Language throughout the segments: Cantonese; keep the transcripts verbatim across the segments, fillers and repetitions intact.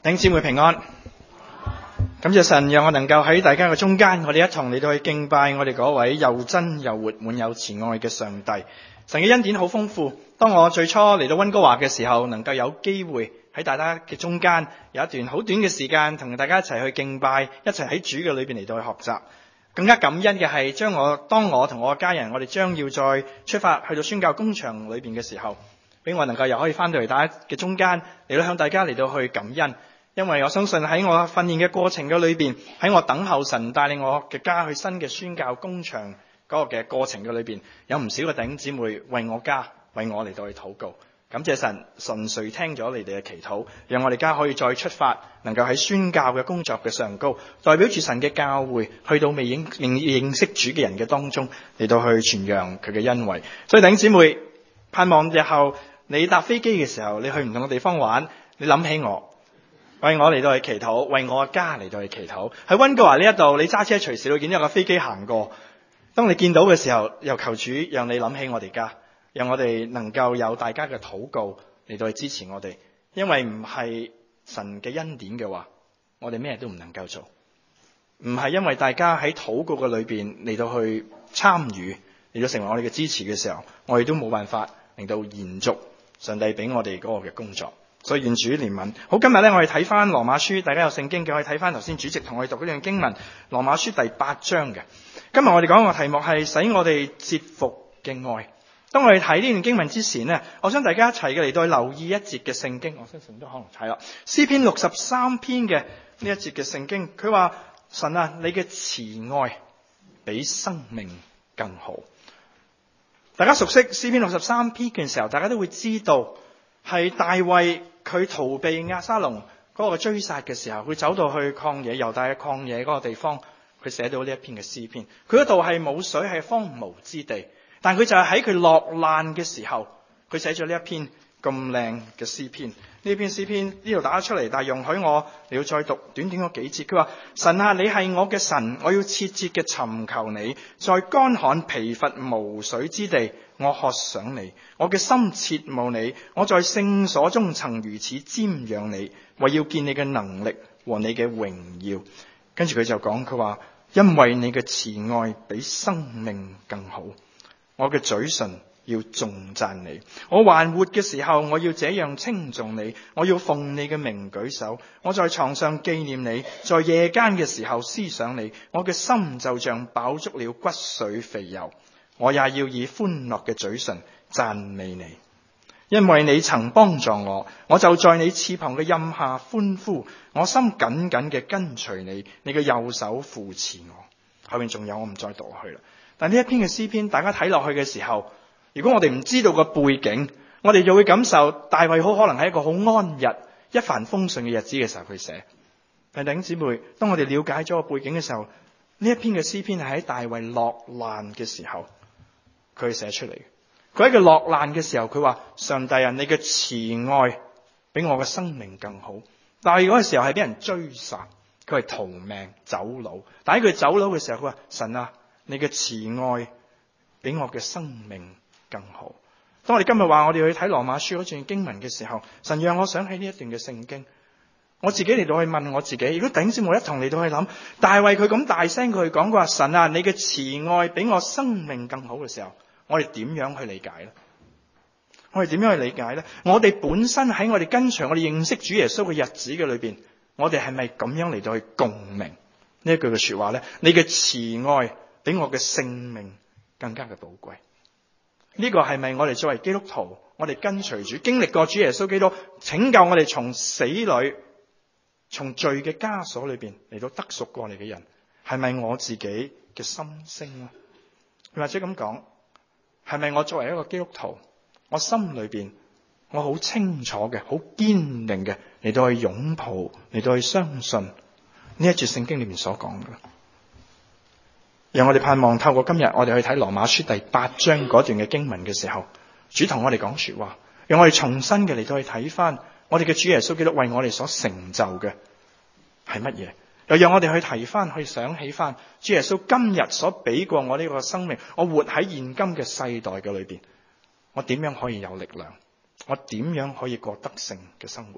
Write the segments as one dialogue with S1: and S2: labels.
S1: 弟兄姊妹平安，感謝神讓我能夠喺大家嘅中間，我哋一同嚟到去敬拜我哋嗰位又真又活、滿有慈愛嘅上帝。神嘅恩典好豐富。當我最初嚟到溫哥華嘅時候，能夠有機會喺大家嘅中間有一段好短嘅時間，同大家一齊去敬拜，一齊喺主嘅裏邊嚟到去學習。更加感恩嘅係，將我當我同我嘅家人，我哋將要再出發去到宣教工場裏邊嘅時候，俾我能夠又可以翻到嚟大家嘅中間嚟到向大家嚟到去感恩。因為我相信喺我訓練嘅過程嘅裏邊，喺我等候神帶領我嘅家去新嘅宣教工場嗰個嘅過程嘅裏邊，有唔少嘅弟兄姊妹為我家為我嚟到去禱告。感謝神，神垂聽咗你哋嘅祈禱，讓我哋家可以再出發，能夠喺宣教嘅工作嘅上高，代表住神嘅教會去到未認認認識主嘅人嘅當中嚟到去傳揚佢嘅恩惠。所以弟兄姊妹，盼望日後你搭飛機嘅時候，你去唔同嘅地方玩，你諗起我。為我嚟到去祈禱，為我嘅家嚟到去祈禱。喺溫哥華呢一度，你揸車隨時會見到有個飛機行過。當你見到嘅時候，又求主讓你諗起我哋家，讓我哋能夠有大家嘅禱告嚟到去支持我哋。因為唔係神嘅恩典嘅話，我哋咩都唔能夠做。唔係因為大家喺禱告嘅裏邊嚟到去參與，嚟到成為我哋嘅支持嘅時候，我哋都冇辦法令到延續上帝俾我哋嗰個嘅工作。所以願主憐憫。好，今日咧我哋睇翻羅馬書，大家有聖經嘅可以睇翻頭先主席同我哋讀嗰段經文，羅馬書第八章嘅。今日我哋講個題目係使我哋折服嘅愛。當我哋睇呢段經文之前呢，我想大家一齊嘅嚟到去留意一節嘅聖經，我相信都可能睇啦。詩篇六十三篇嘅呢一節嘅聖經，佢話神啊，你嘅慈愛比生命更好。大家熟悉詩篇六十三篇嘅時候，大家都會知道係大衛佢逃避押沙龍嗰個追殺嘅時候，佢走到去曠野猶大嘅曠野嗰個地方，佢寫到呢一篇嘅詩篇。佢嗰度係冇水，係荒蕪之地，但佢就係喺佢落難嘅時候，佢寫咗呢一篇咁靚嘅詩篇。呢篇詩篇呢度打得出嚟，但係容許我你要再讀短短嗰幾節。佢話：神啊，你係我嘅神，我要切切嘅尋求你，在乾旱疲乏無水之地，我渴想你，我嘅心切慕你，我在聖所中曾如此瞻仰你，為要見你嘅能力和你嘅榮耀。跟住佢就講，佢話：因為你嘅慈愛比生命更好，我嘅嘴唇要頌讚你。我還活嘅時候，我要這樣稱頌你，我要奉你嘅名舉手。我在床上紀念你，在夜間嘅時候思想你，我嘅心就像飽足了骨髓肥油。我也要以歡樂嘅嘴唇讚美你，因為你曾幫助我，我就在你翅膀嘅蔭下歡呼。我心緊緊嘅跟隨你，你嘅右手扶持我。後面仲有，我唔再讀落去啦。但呢一篇嘅詩篇，大家睇落去嘅時候，如果我哋唔知道個背景，我哋就會感受大衛好可能係一個好安逸、一帆風順嘅日子嘅時候佢寫。但弟兄姊妹，當我哋了解咗個背景嘅時候，呢一篇嘅詩篇係喺大衛落難嘅時候佢寫出嚟。佢喺佢落難嘅時候，佢話：上帝啊，你嘅慈愛比我嘅生命更好。但係嗰個時候係俾人追殺，佢係逃命走佬。但喺佢走佬嘅時候，佢話：神啊，你嘅慈愛比我嘅生命更好。當我哋今日話我哋去睇羅馬書嗰段經文嘅時候，神讓我想起呢一段嘅聖經。我自己嚟到去問我自己，如果弟兄姊妹一同嚟到去諗，大衛佢咁大聲佢講，佢話：神啊，你嘅慈愛比我生命更好嘅時候，我哋點樣去理解呢？我哋點樣去理解呢？我哋本身喺我哋跟隨我哋認識主耶穌嘅日子嘅裏邊，我哋係咪咁樣嚟到去共鳴呢一句嘅說話呢？你嘅慈愛比我嘅性命更加嘅寶貴。呢個係咪我哋作為基督徒，我哋跟隨主，經歷過主耶穌基督拯救我哋從死裏、從罪嘅枷鎖裏邊嚟到得贖過嚟嘅人，係咪我自己嘅心聲呢？或者咁講，係咪我作為一個基督徒，我心裏邊我好清楚嘅、好堅定嘅嚟到去擁抱、嚟到去相信呢一節聖經裏面所講嘅？讓我哋盼望透過今日我哋去睇羅馬書第八章嗰段嘅經文嘅時候，主同我哋講說話，讓我哋重新嘅嚟到去睇翻我哋嘅主耶穌基督為我哋所成就嘅係乜嘢，又讓我哋去提翻、去想起翻主耶穌今日所俾過我呢個生命，我活喺現今嘅世代嘅裏邊，我點樣可以有力量？我點樣可以過得勝嘅生活？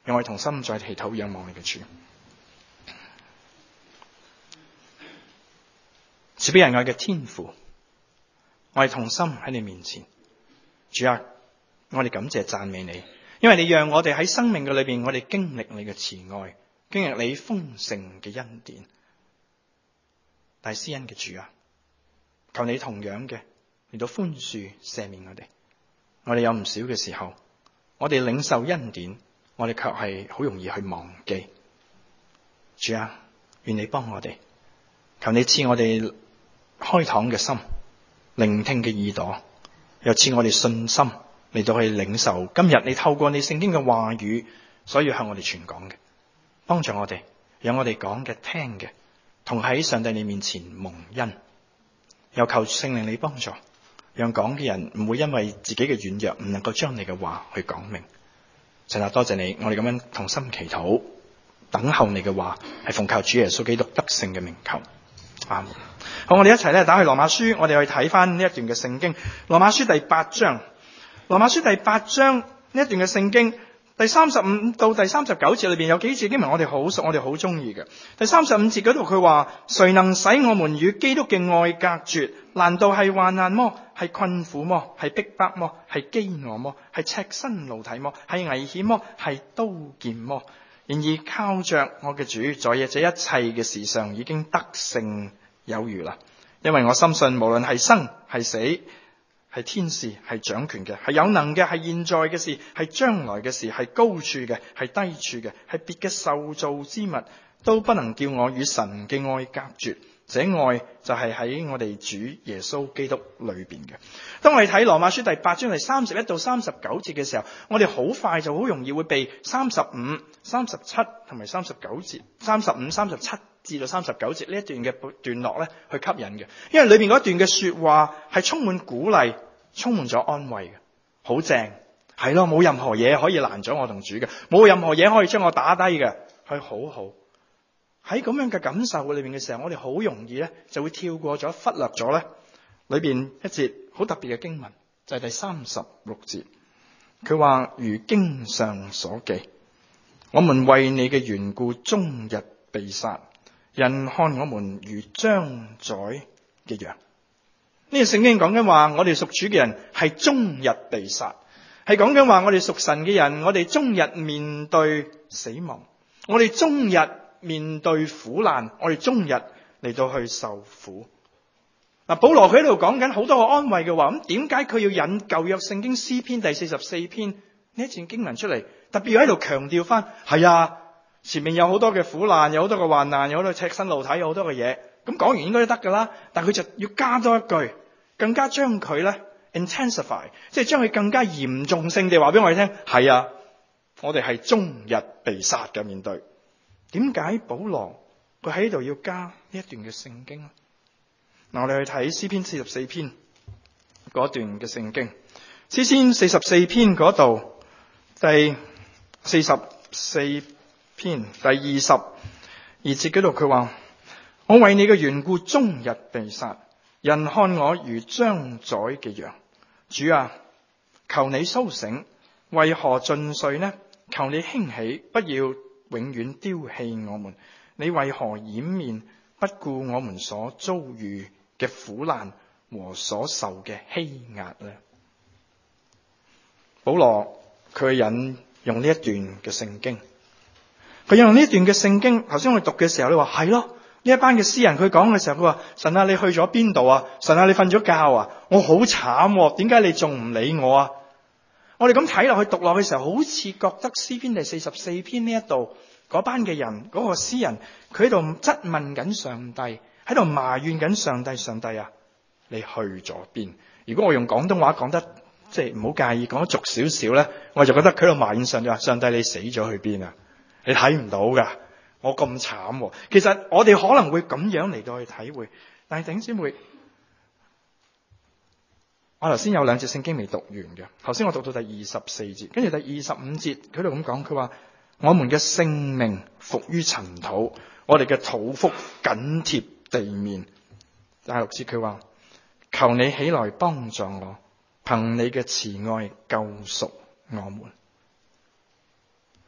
S1: 讓我哋同心再祈禱仰望你嘅主。慈悲仁愛嘅天父，我哋同心喺你面前，主啊，我哋感謝讚美你，因為你讓我哋喺生命嘅裏邊，我哋經歷你嘅慈愛，經歷你豐盛嘅恩典。大施恩嘅主啊，求你同樣嘅嚟到寬恕赦免我哋。我哋有唔少嘅時候，我哋領受恩典，我哋卻係好容易去忘記。主啊，願你幫我哋，求你賜我哋開膛嘅心，聆聽嘅耳朵，又賜我哋信心嚟到去領受今日你透過你聖經嘅話語，所以向我哋傳講嘅，幫助我哋，讓我哋講嘅聽嘅同喺上帝你面前蒙恩。又求聖靈你幫助，讓講嘅人唔會因為自己嘅軟弱唔能夠將你嘅話去講明。神啊，多謝你，我哋咁樣同心祈禱，等候你嘅話，係奉靠主耶穌基督得勝嘅名求。阿門。好，我哋一齊咧打去羅馬書，我哋去睇翻呢一段嘅聖經。羅馬書第八章，羅馬書第八章呢一段嘅聖經，第三十五到第三十九節裏邊有幾節經文我哋好熟，我哋好中意嘅。第三十五節嗰度佢話：誰能使我們與基督嘅愛隔絕？難道係患難麼？係困苦麼？係逼迫麼？係飢餓麼？係赤身露體麼？係危險麼？係刀劍麼？然而靠着我嘅主，在這一切嘅事上已經得勝有餘啦。因為我深信，無論係生係死，係天使，係掌權嘅，係有能嘅，係現在嘅事，係將來嘅事，係高處嘅，係低處嘅，係別嘅受造之物，都不能叫我與神嘅愛隔絕。這愛就係喺我哋主耶穌基督裏邊嘅。當我哋睇羅馬書第八章第三十一到三十九節嘅時候，我哋好快就好容易會被三十五、三十七同埋三十九節、三十五、三十七至到三十九節呢一段嘅段落咧去吸引嘅，因為裏邊嗰一段嘅說話係充滿鼓勵，充滿咗安慰嘅，好正，係咯，冇任何嘢可以攔咗我同主嘅，冇任何嘢可以將我打低嘅，係好好。喺咁樣嘅感受裏邊嘅時候，我哋好容易咧就會跳過咗，忽略咗咧裏邊一節好特別嘅經文，就係第三十六節。佢話如經上所記，我們為你嘅緣故終日被殺，人看我們如將宰嘅羊。呢個聖經講緊話，我哋屬主嘅人係終日被殺，係講緊話我哋屬神嘅人，我哋終日面對死亡，我哋終日面對苦難，我哋終日嚟到去受苦。嗱，保羅佢喺度講緊好多個安慰嘅話，咁點解佢要引舊約聖經詩篇第四十四篇呢一段經文出嚟，特別要喺度強調翻？係啊，前面有好多嘅苦難，有好多嘅患難，有好多赤身露體，有好多嘅嘢。咁講完應該都得噶啦，但係佢就要加多一句，更加將佢咧 intensify， 即係將佢更加嚴重性地話俾我哋聽。係啊，我哋係終日被殺嘅面對。點解保羅佢喺度要加呢一段嘅聖經咧？嗱，我哋去睇詩篇四十四篇嗰段嘅聖經。詩篇四十四篇嗰度第四十四篇第二十二節嗰度，佢話：我為你嘅緣故終日被殺，人看我如將宰嘅羊。主啊，求你蘇醒，為何盡睡呢？求你興起，不要永遠丟棄我們。你為何掩面不顧我們所遭遇嘅苦難和所受嘅欺壓呢？保羅佢引用呢一段嘅聖經，佢引用呢一段嘅聖經。頭先我哋讀嘅時候，你話係咯，呢一班嘅詩人佢講嘅時候，佢話：神啊，你去咗邊度啊？神啊，你瞓咗覺啊？我好慘，點解你仲唔理我啊？我哋咁睇落去讀落去嘅時候，好似覺得詩篇第四十四篇呢一度嗰班嘅人，嗰、嗰個詩人佢喺度質問緊上帝，喺度埋怨緊上帝。上帝啊，你去咗邊？如果我用廣東話講得即係唔好介意，講得俗少少咧，我就覺得佢喺度埋怨上帝話：上帝你死咗去邊啊？你睇唔到噶，我咁慘。其實我哋可能會咁樣嚟到去體會，但係弟兄姊妹，我頭先有兩節聖經未讀完嘅。頭先我讀到第二十四節，跟住第二十五節佢喺度咁講，佢話：我們嘅性命伏於塵土，我哋嘅肚腹緊貼地面。第六節佢話：求你起來幫助我，憑你嘅慈愛救贖我們。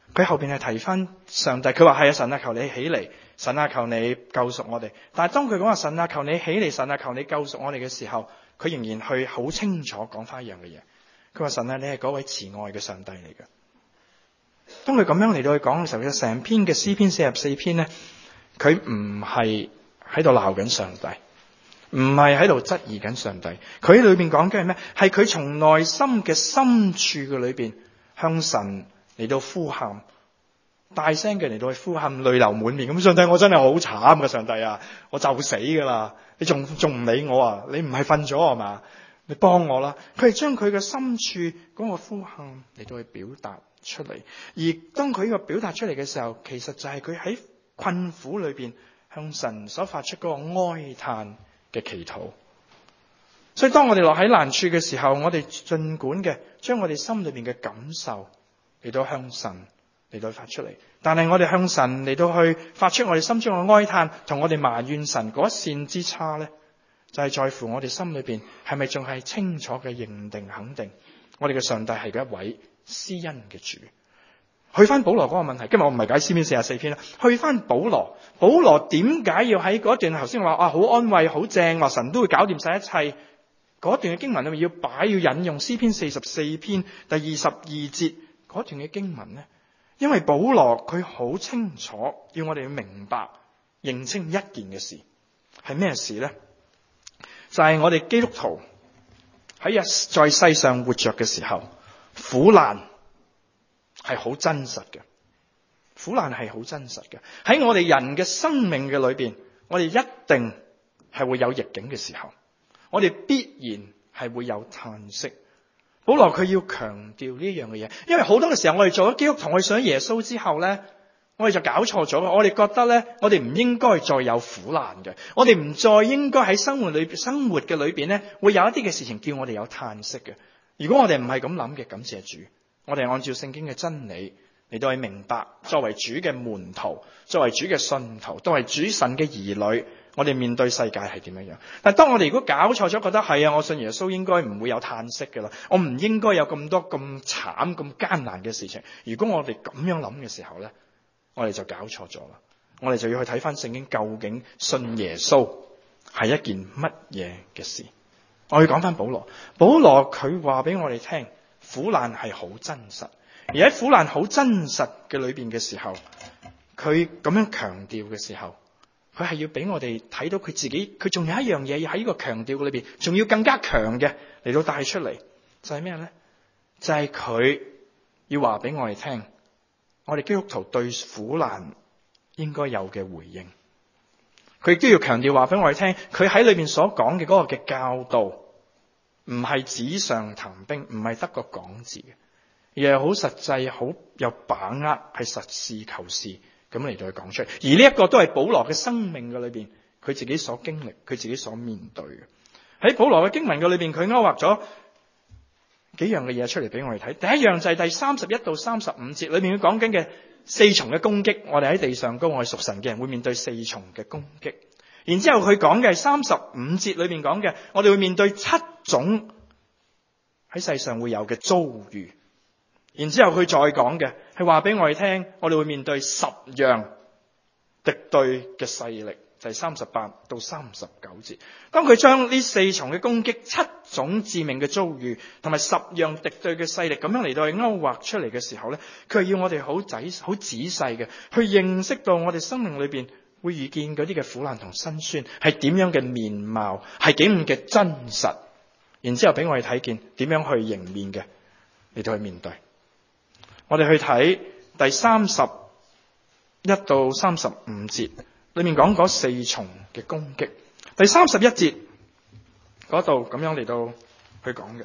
S1: 佢後邊係提翻上帝，佢話係啊，神啊，求你起嚟，神啊，求你救贖我哋。但係當佢講話神啊，求你起嚟，神啊，求你救贖我哋嘅時候，佢仍然去好清楚講翻一樣嘅嘢。佢話神啊，你係嗰位慈愛嘅上帝嚟嘅。當佢咁樣嚟到去講嘅時候，其實成篇嘅詩篇四十四篇咧，佢唔係喺度鬧緊上帝，唔係喺度質疑緊上帝。佢喺裏邊講緊係咩？係佢從內心嘅深處嘅裏邊向神嚟到呼喊，大聲嘅嚟到去呼喊，淚流滿面。咁上帝，我真係好慘嘅，上帝啊，我就死噶啦，你仲仲唔理我啊？你唔係瞓咗啊嘛？你幫我啦！佢係將佢嘅深處嗰個呼喊嚟到去表達出嚟，而當佢呢個表達出嚟嘅時候，其實就係佢喺困苦裏邊向神所發出嗰個哀嘆嘅祈禱。所以當我哋落喺難處嘅時候，我哋盡管嘅將我哋心裏邊嘅感受嚟到向神嚟到發出嚟，但係我哋向神嚟到去發出我哋心中嘅哀嘆，同我哋埋怨神嗰一線之差咧，就係在乎我哋心裏邊係咪仲係清楚嘅認定肯定我哋嘅上帝係一位施恩嘅主。去翻保羅嗰個問題，今日我唔係解詩篇四十四篇啦，去翻保羅，保羅點解要喺嗰段頭先話啊好安慰好正，話神都會搞掂晒一切嗰段嘅經文裏面要擺要引用詩篇四十四篇第二十二節嗰段嘅經文呢？因為保羅佢好清楚要我哋要明白認清一件嘅事係咩事呢？就係我哋基督徒喺日在世上活着嘅時候，苦難係好真實嘅，苦難係好真實嘅。喺我哋人嘅生命嘅裏邊，我哋一定係會有逆境嘅時候，我哋必然係會有嘆息。保羅佢要強調呢樣嘅嘢，因為好多嘅時候我哋做咗基督徒，我哋信咗耶穌之後咧，我哋就搞錯咗。我哋覺得咧，我哋唔應該再有苦難嘅，我哋唔再應該喺生活裏生活嘅裏邊咧，會有一啲嘅事情叫我哋有嘆息嘅。如果我哋唔係咁諗嘅，感謝主，我哋按照聖經嘅真理嚟到去明白，作為主嘅門徒，作為主嘅信徒，作為主神嘅兒女，我哋面對世界係點樣樣？但係當我哋如果搞錯咗，覺得係啊，我信耶穌應該唔會有嘆息㗎啦，我唔應該有咁多咁慘咁艱難嘅事情。如果我哋咁樣諗嘅時候咧，我哋就搞錯咗啦。我哋就要去睇翻聖經，究竟信耶穌係一件乜嘢嘅事？我要講翻保羅，保羅佢話俾我哋聽，苦難係好真實，而喺苦難好真實嘅裏邊嘅時候，佢咁樣強調嘅時候，佢係要俾我哋睇到佢自己，佢仲有一樣嘢要喺呢個強調嘅裏邊，仲要更加強嘅嚟到帶出嚟，就係咩咧？就係佢要話俾我哋聽，我哋基督徒對苦難應該有嘅回應。佢亦都要強調話俾我哋聽，佢喺裏邊所講嘅嗰個嘅教導，唔係紙上談兵，唔係得個講字嘅，而係好實際、好有把握，係實事求是咁嚟到去講出嚟。而呢一個都係保羅嘅生命嘅裏邊，佢自己所經歷，佢自己所面對嘅。喺保羅嘅經文嘅裏邊，佢勾畫咗幾樣嘅嘢出嚟俾我哋睇。第一樣就係第三十一到三十五節裏面佢講緊嘅四重嘅攻擊。我哋喺地上高，我哋屬神嘅人會面對四重嘅攻擊。然之後佢講嘅係三十五節裏面講嘅，我哋會面對七種喺世上會有嘅遭遇。然之後佢再講嘅係話俾我哋聽，我哋會面對十樣敵對嘅勢力，就係三十八到三十九節。當佢將呢四重嘅攻擊、七種致命嘅遭遇同埋十樣敵對嘅勢力咁樣嚟到去勾畫出嚟嘅時候咧，佢係要我哋好仔好仔細嘅去認識到我哋生命裏邊會遇見嗰啲嘅苦難同辛酸係點樣嘅面貌，係幾咁嘅真實。然之後俾我哋睇見點樣去迎面嘅嚟到去面對。我哋去睇第三十一到三十五節裏面講嗰四重嘅攻擊。第三十一節嗰度咁樣嚟到去講嘅，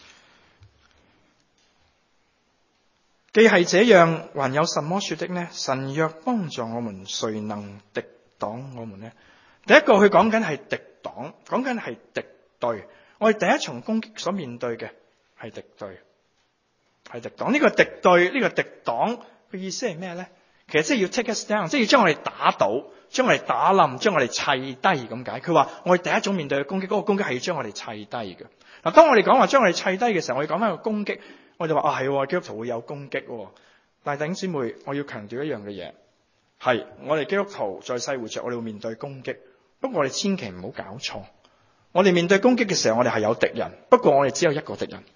S1: 既係這樣，還有什麼說的呢？神若幫助我們，誰能敵擋我們呢？第一個佢講緊係敵擋，講緊係敵對。我哋第一重攻擊所面對嘅係敵對，係敵擋。呢個敵對，呢個敵擋嘅意思係咩咧？其實即係要 take us down，即係要將我哋打倒，將我哋打冧，將我哋砌低咁解。佢話我哋第一種面對嘅攻擊，嗰個攻擊係要將我哋砌低嘅。嗱，當我哋講話將我哋砌低嘅時候，我哋講翻個攻擊，我哋話啊係，基督徒會有攻擊。 但係弟兄姊妹，我要強調一樣嘅嘢，係我哋基督徒在世活着，我哋會面對攻擊。不過我哋千祈唔好搞錯，我哋面對攻擊嘅時候，我哋係有敵人。不過我哋只有一個敵人，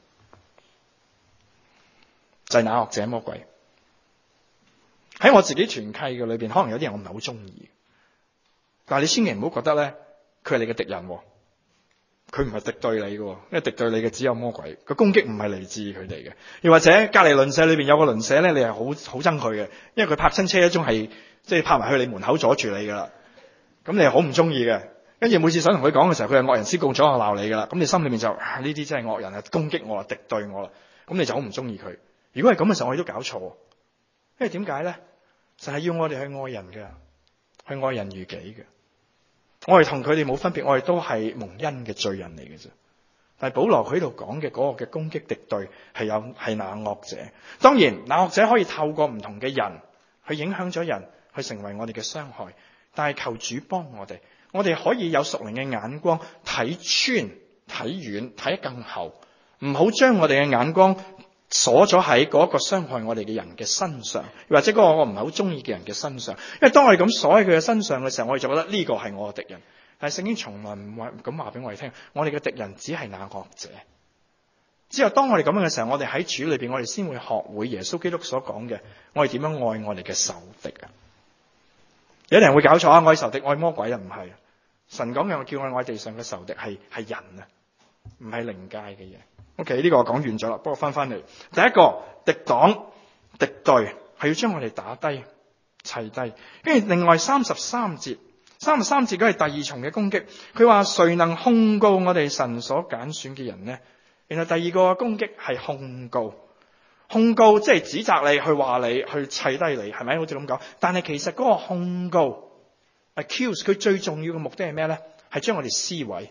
S1: 就係那惡者魔鬼。喺我自己團契嘅裏邊，可能有啲人我唔係好中意，但係你千祈唔好覺得咧，佢係你嘅敵人。佢唔係敵對你嘅，因為敵對你嘅只有魔鬼。個攻擊唔係嚟自佢哋嘅。又或者隔籬鄰舍裏邊有個鄰舍咧，你係好好憎佢嘅，因為佢泊親車一種係即係泊埋去你門口阻住你噶啦。咁你係好唔中意嘅。跟住每次想同佢講嘅時候，佢係惡人先告狀啊，鬧你噶啦。咁你心裏面就呢啲真係惡人啊，攻擊我啦，敵對我啦。咁你就好唔中意佢。如果係咁嘅時候，我哋都搞錯。因為點解咧？就係要我哋去愛人嘅，去愛人如己嘅。我哋同佢哋冇分別，我哋都係蒙恩嘅罪人嚟嘅啫。但係保羅佢喺度講嘅嗰個嘅攻擊敵對係有係那惡者。當然，那惡者可以透過唔同嘅人去影響咗人，去成為我哋嘅傷害。但係求主幫我哋，我哋可以有屬靈嘅眼光，睇穿、睇遠、睇得更後，唔好將我哋嘅眼光鎖咗喺嗰個傷害我哋嘅人嘅身上，或者嗰個我唔係好中意嘅人嘅身上。因為當我哋咁鎖喺佢嘅身上嘅時候，我哋就覺得呢個係我嘅敵人。但係聖經從來唔話咁話俾我哋聽，我哋嘅敵人只係那惡者。只有當我哋咁樣嘅時候，我哋喺主裏邊，我哋先會學會耶穌基督所講嘅，我哋點樣愛我哋嘅仇敵啊！有啲人會搞錯啊，愛仇敵愛魔鬼啊，唔係。神講嘅我叫我愛地上嘅仇敵係係人啊，唔係靈界嘅嘢。OK， 呢個我講完咗啦，不過翻翻嚟，第一個敵擋敵對係要將我哋打低砌低，跟住另外三十三節，三十三節嗰係第二重嘅攻擊。佢話誰能控告我哋神所揀選嘅人呢？然後第二個攻擊係控告，控告即係指責你，去話你，去砌低你，係咪好似咁講？但係其實嗰個控告 accuse 佢最重要嘅目的係咩咧？係將我哋撕毀。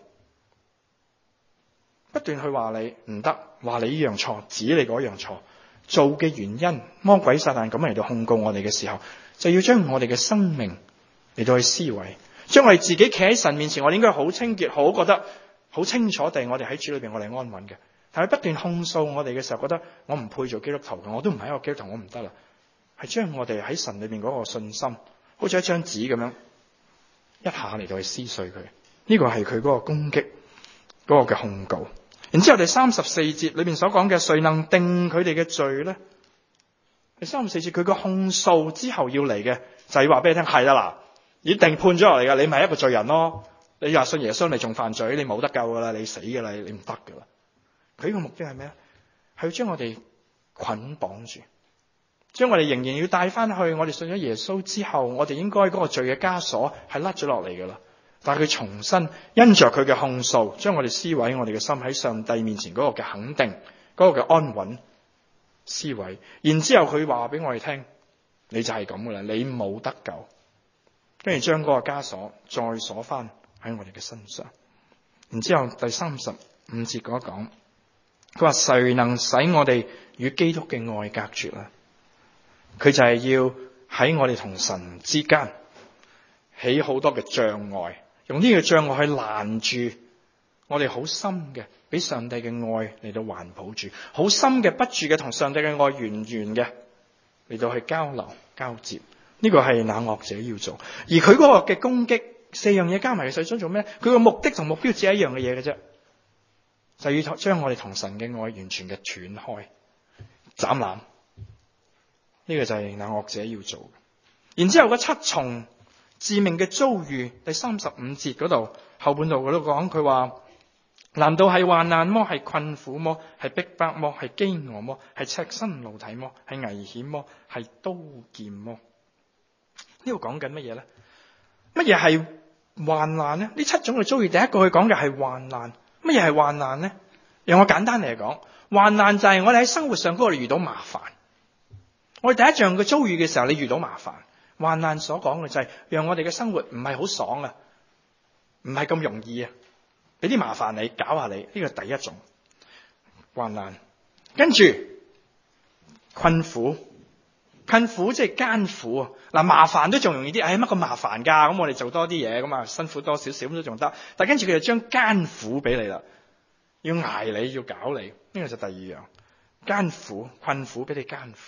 S1: 不斷去話你唔得，話你呢樣錯，指你嗰樣錯，做嘅原因，魔鬼撒旦咁嚟到控告我哋嘅時候，就要將我哋嘅生命嚟到去撕毀，將我哋自己企喺神面前，我哋應該好清潔，好覺得好清楚地，我哋喺主裏邊我哋安穩嘅。但係不斷控訴我哋嘅時候，覺得我唔配做基督徒嘅，我都唔係一個基督徒，我唔得啦。係將我哋喺神裏邊嗰個信心，好似一張紙咁樣，一下嚟到去撕碎佢。呢個係佢嗰個攻擊，嗰個嘅控告。然之後第三十四節裏邊所講嘅，誰能定佢哋嘅罪咧？第三十四節佢個控訴之後要嚟嘅就係話俾你聽，係啦嗱，已定判咗落嚟噶，你咪一個罪人咯。你話信耶穌，你仲犯罪，你冇得救噶啦，你死噶啦，你唔得噶啦。佢個目的係咩咧？係要將我哋捆綁住，將我哋仍然要帶翻去我哋信咗耶穌之後，我哋應該嗰個罪嘅枷鎖係甩咗落嚟噶啦。但係佢重新因着佢嘅控訴，將我哋撕毀我哋嘅心喺上帝面前嗰個嘅肯定，嗰個嘅安穩撕毀。然之後佢話俾我哋聽，你就係咁噶啦，你冇得救。跟住將嗰個枷鎖再鎖翻喺我哋嘅身上。然之後第三十五節嗰講，佢話誰能使我哋與基督嘅愛隔絕啊？佢就係要喺我哋同神之間起好多嘅障礙。用呢個障礙去攔住我哋好深嘅，俾上帝嘅愛嚟到環抱住，好深嘅不住嘅同上帝嘅愛源源嘅嚟到去交流交接。呢個係那惡者要做，而佢嗰個嘅攻擊四樣嘢加埋，佢想做咩？佢個目的同目標只係一樣嘅嘢嘅啫，就要將我哋同神嘅愛完全嘅斷開斬纜。呢個就係那惡者要做嘅。然之後嗰七重致命嘅遭遇，第三十五節嗰度後半度嗰度講，佢話難道係患難麼？係困苦麼？係逼迫麼？係飢餓麼？係赤身露體麼？係危險麼？係刀劍麼？呢度講緊乜嘢咧？乜嘢係患難呢？呢七種嘅遭遇，第一個佢講嘅係患難。乜嘢係患難呢？讓我簡單嚟講，患難就係我哋喺生活上嗰度遇到麻煩。我哋第一樣嘅遭遇嘅時候，你遇到麻煩。患難所講嘅就係讓我哋嘅生活唔係好爽啊，唔係咁容易啊，俾啲麻煩你搞下你，呢個係第一種患難。跟住困苦，困苦即係艱苦啊。嗱，麻煩都仲容易啲，唉，乜咁麻煩噶？咁我哋做多啲嘢，咁啊辛苦多少少咁都仲得。但係跟住佢就將艱苦俾你啦，要挨你，要搞你，呢個就第二樣艱苦困苦，俾你艱苦。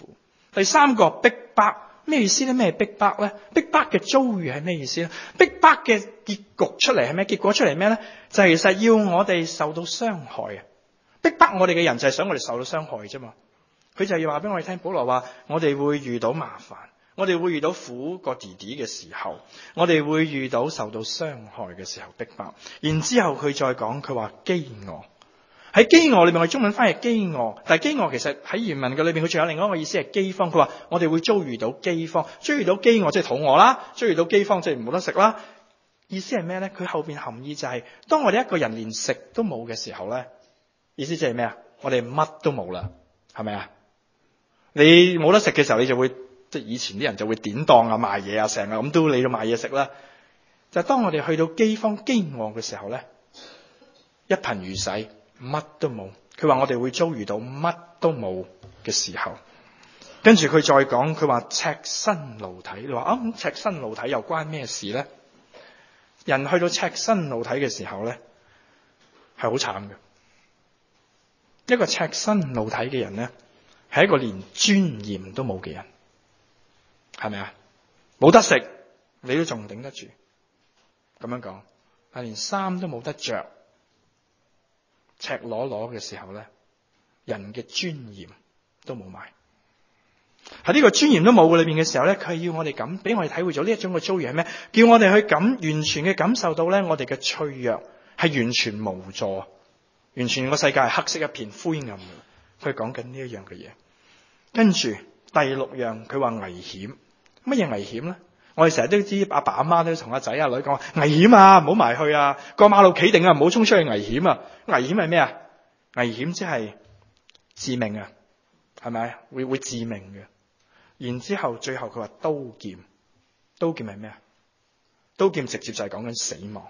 S1: 第三個逼迫，咩意思咧？咩逼迫咧？逼迫嘅遭遇係咩意思咧？逼迫嘅結局出嚟係咩？結果出嚟係咩咧？就係其實要我哋受到傷害啊！逼迫我哋嘅人就係想我哋受到傷害啫嘛。佢就要話俾我哋聽，保羅話我哋會遇到麻煩，我哋會遇到苦個弟弟嘅時候，我哋會遇到受到傷害嘅時候逼迫。然之後佢再講，佢話飢餓。喺飢餓裏面，我哋中文翻譯飢餓，但係飢餓其實喺原文嘅裏邊，佢仲有另外一個意思係饑荒。佢話我哋會遭遇到饑荒，遭遇到飢餓即係肚餓啦，遭遇到饑荒即係冇得食啦。意思係咩咧？佢後邊含義就係、是、當我哋一個人連食都冇嘅時候咧，意思即係咩啊？我哋乜都冇啦，係咪啊？你冇得食嘅時候，你就會即係以前啲人就會典當啊、賣嘢啊，成日咁都你都買嘢食啦。就係、當我哋去到饑荒、飢餓嘅時候咧，一貧如洗。乜都冇，佢話我哋會遭遇到乜都冇嘅時候，跟住佢再講，佢話赤身露體。你話啊，咁赤身露體又關咩事咧？人去到赤身露體嘅時候咧，係好慘嘅。一個赤身露體嘅人咧，係一個連尊嚴都冇嘅人，係咪啊？冇得食，你都仲頂得住，咁樣講，係連衫都冇得着。赤裸裸嘅時候咧，人嘅尊嚴都冇埋。喺呢個尊嚴都冇嘅裏邊嘅時候咧，佢要我哋咁俾我哋體會咗呢一種嘅遭遇係咩？叫我哋去感完全嘅感受到咧，我哋嘅脆弱係完全無助，完全個世界係黑色一片灰暗嘅。佢講緊呢一樣嘅嘢。跟住第六樣，佢話危險。乜嘢危險咧？我哋成日都知阿爸阿媽都同阿仔阿女講危險啊，唔好埋去啊，過馬路企定啊，唔好衝出去，危險啊！危險係咩啊？危險即係致命啊，係咪？會會致命嘅。然之後最後佢話刀劍，刀劍係咩啊？刀劍直接就係講緊死亡。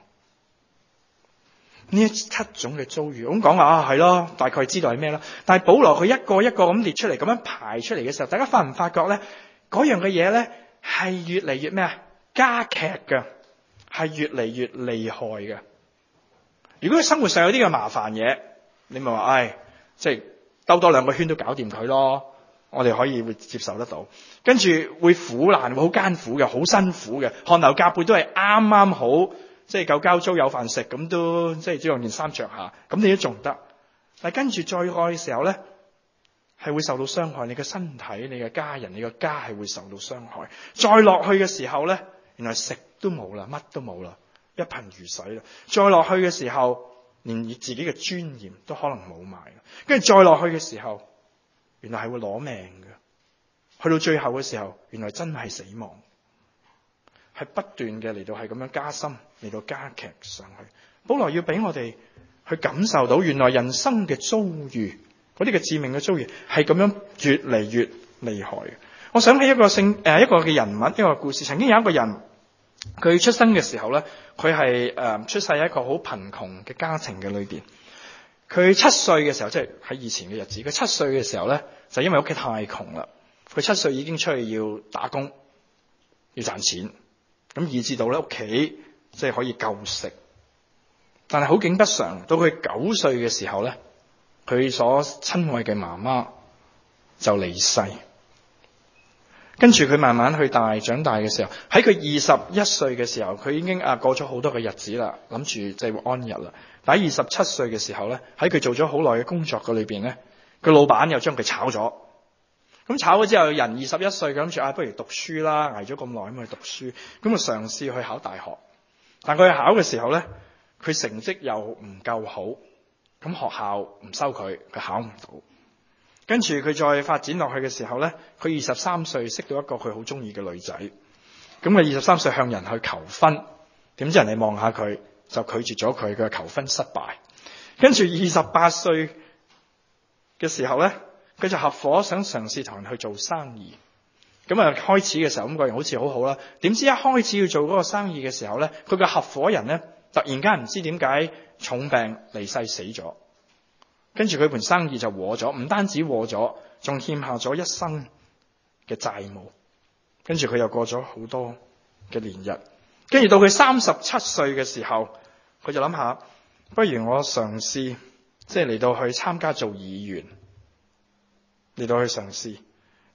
S1: 呢七種嘅遭遇，咁講話啊係咯，大概知道係咩啦。但係保羅佢一個一個咁列出嚟，咁樣排出嚟嘅時候，大家發唔發覺咧？嗰樣嘅嘢咧？係越嚟越咩啊？加劇嘅，係越嚟越厲害嘅。如果佢生活上有啲嘅麻煩嘢，你咪話，唉，即係兜多兩個圈都搞掂佢咯。我哋可以會接受得到。跟住會苦難，會好艱苦嘅，好辛苦嘅。汗流浹背都係啱啱好，即係夠交租有飯食，咁都即係只用件衫着下，咁你都仲得。但係跟住再愛嘅時候咧，係會受到傷害，你嘅身體、你嘅家人、你嘅家係會受到傷害。再落去嘅時候咧，原來食都冇啦，乜都冇啦，一貧如洗啦。再落去嘅時候，連自己嘅尊嚴都可能冇埋。跟住再落去嘅時候，原來係會攞命嘅。去到最後嘅時候，原來真係死亡，係不斷嘅嚟到係咁樣加深，嚟到加劇上去。保羅要俾我哋去感受到，原來人生嘅遭遇，嗰啲嘅致命嘅遭遇係咁樣越嚟越厲害嘅。我想起一個聖誒、呃、一個嘅人物，一個故事。曾經有一個人，佢出生嘅時候咧，佢係誒出世喺一個好貧窮嘅家庭嘅裏邊。佢七歲嘅時候，即係喺以前嘅日子，佢七歲嘅時候咧，就因為屋企太窮啦，佢七歲已經出去要打工，要賺錢，咁以至到咧屋企即係可以夠食。但係好景不常，到佢九歲嘅時候咧，佢所親愛嘅媽媽就離世。跟住佢慢慢去大長大嘅時候，喺佢二十一歲嘅時候，佢已經啊過咗好多嘅日子啦，諗住即係會安逸啦。但喺二十七歲嘅時候咧，喺佢做咗好耐嘅工作嘅裏邊咧，個老闆又將佢炒咗。咁炒咗之後，人二十一歲，諗住啊，不如讀書啦，挨咗咁耐咁去讀書，咁啊嘗試去考大學。但佢去考嘅時候咧，佢成績又唔夠好，咁學校唔收佢，佢考唔到。跟住佢再發展落去嘅時候咧，佢二十三歲識到一個佢好中意嘅女仔，咁佢二十三歲向人去求婚，點知人哋望下佢就拒絕咗佢，佢求婚失敗。跟住二十八歲嘅時候咧，佢就合夥想嘗試同人去做生意。咁啊開始嘅時候咁個人好似好好啦，點知一開始要做嗰個生意嘅時候咧，佢嘅合夥人咧突然間唔知點解重病離世死咗。跟住佢盤生意就禍咗，唔單止禍咗，仲欠下咗一生嘅債務。跟住佢又過咗好多嘅年日，跟住到佢三十七歲嘅時候，佢就諗下，不如我嘗試即係嚟到去參加做議員，嚟到去嘗試。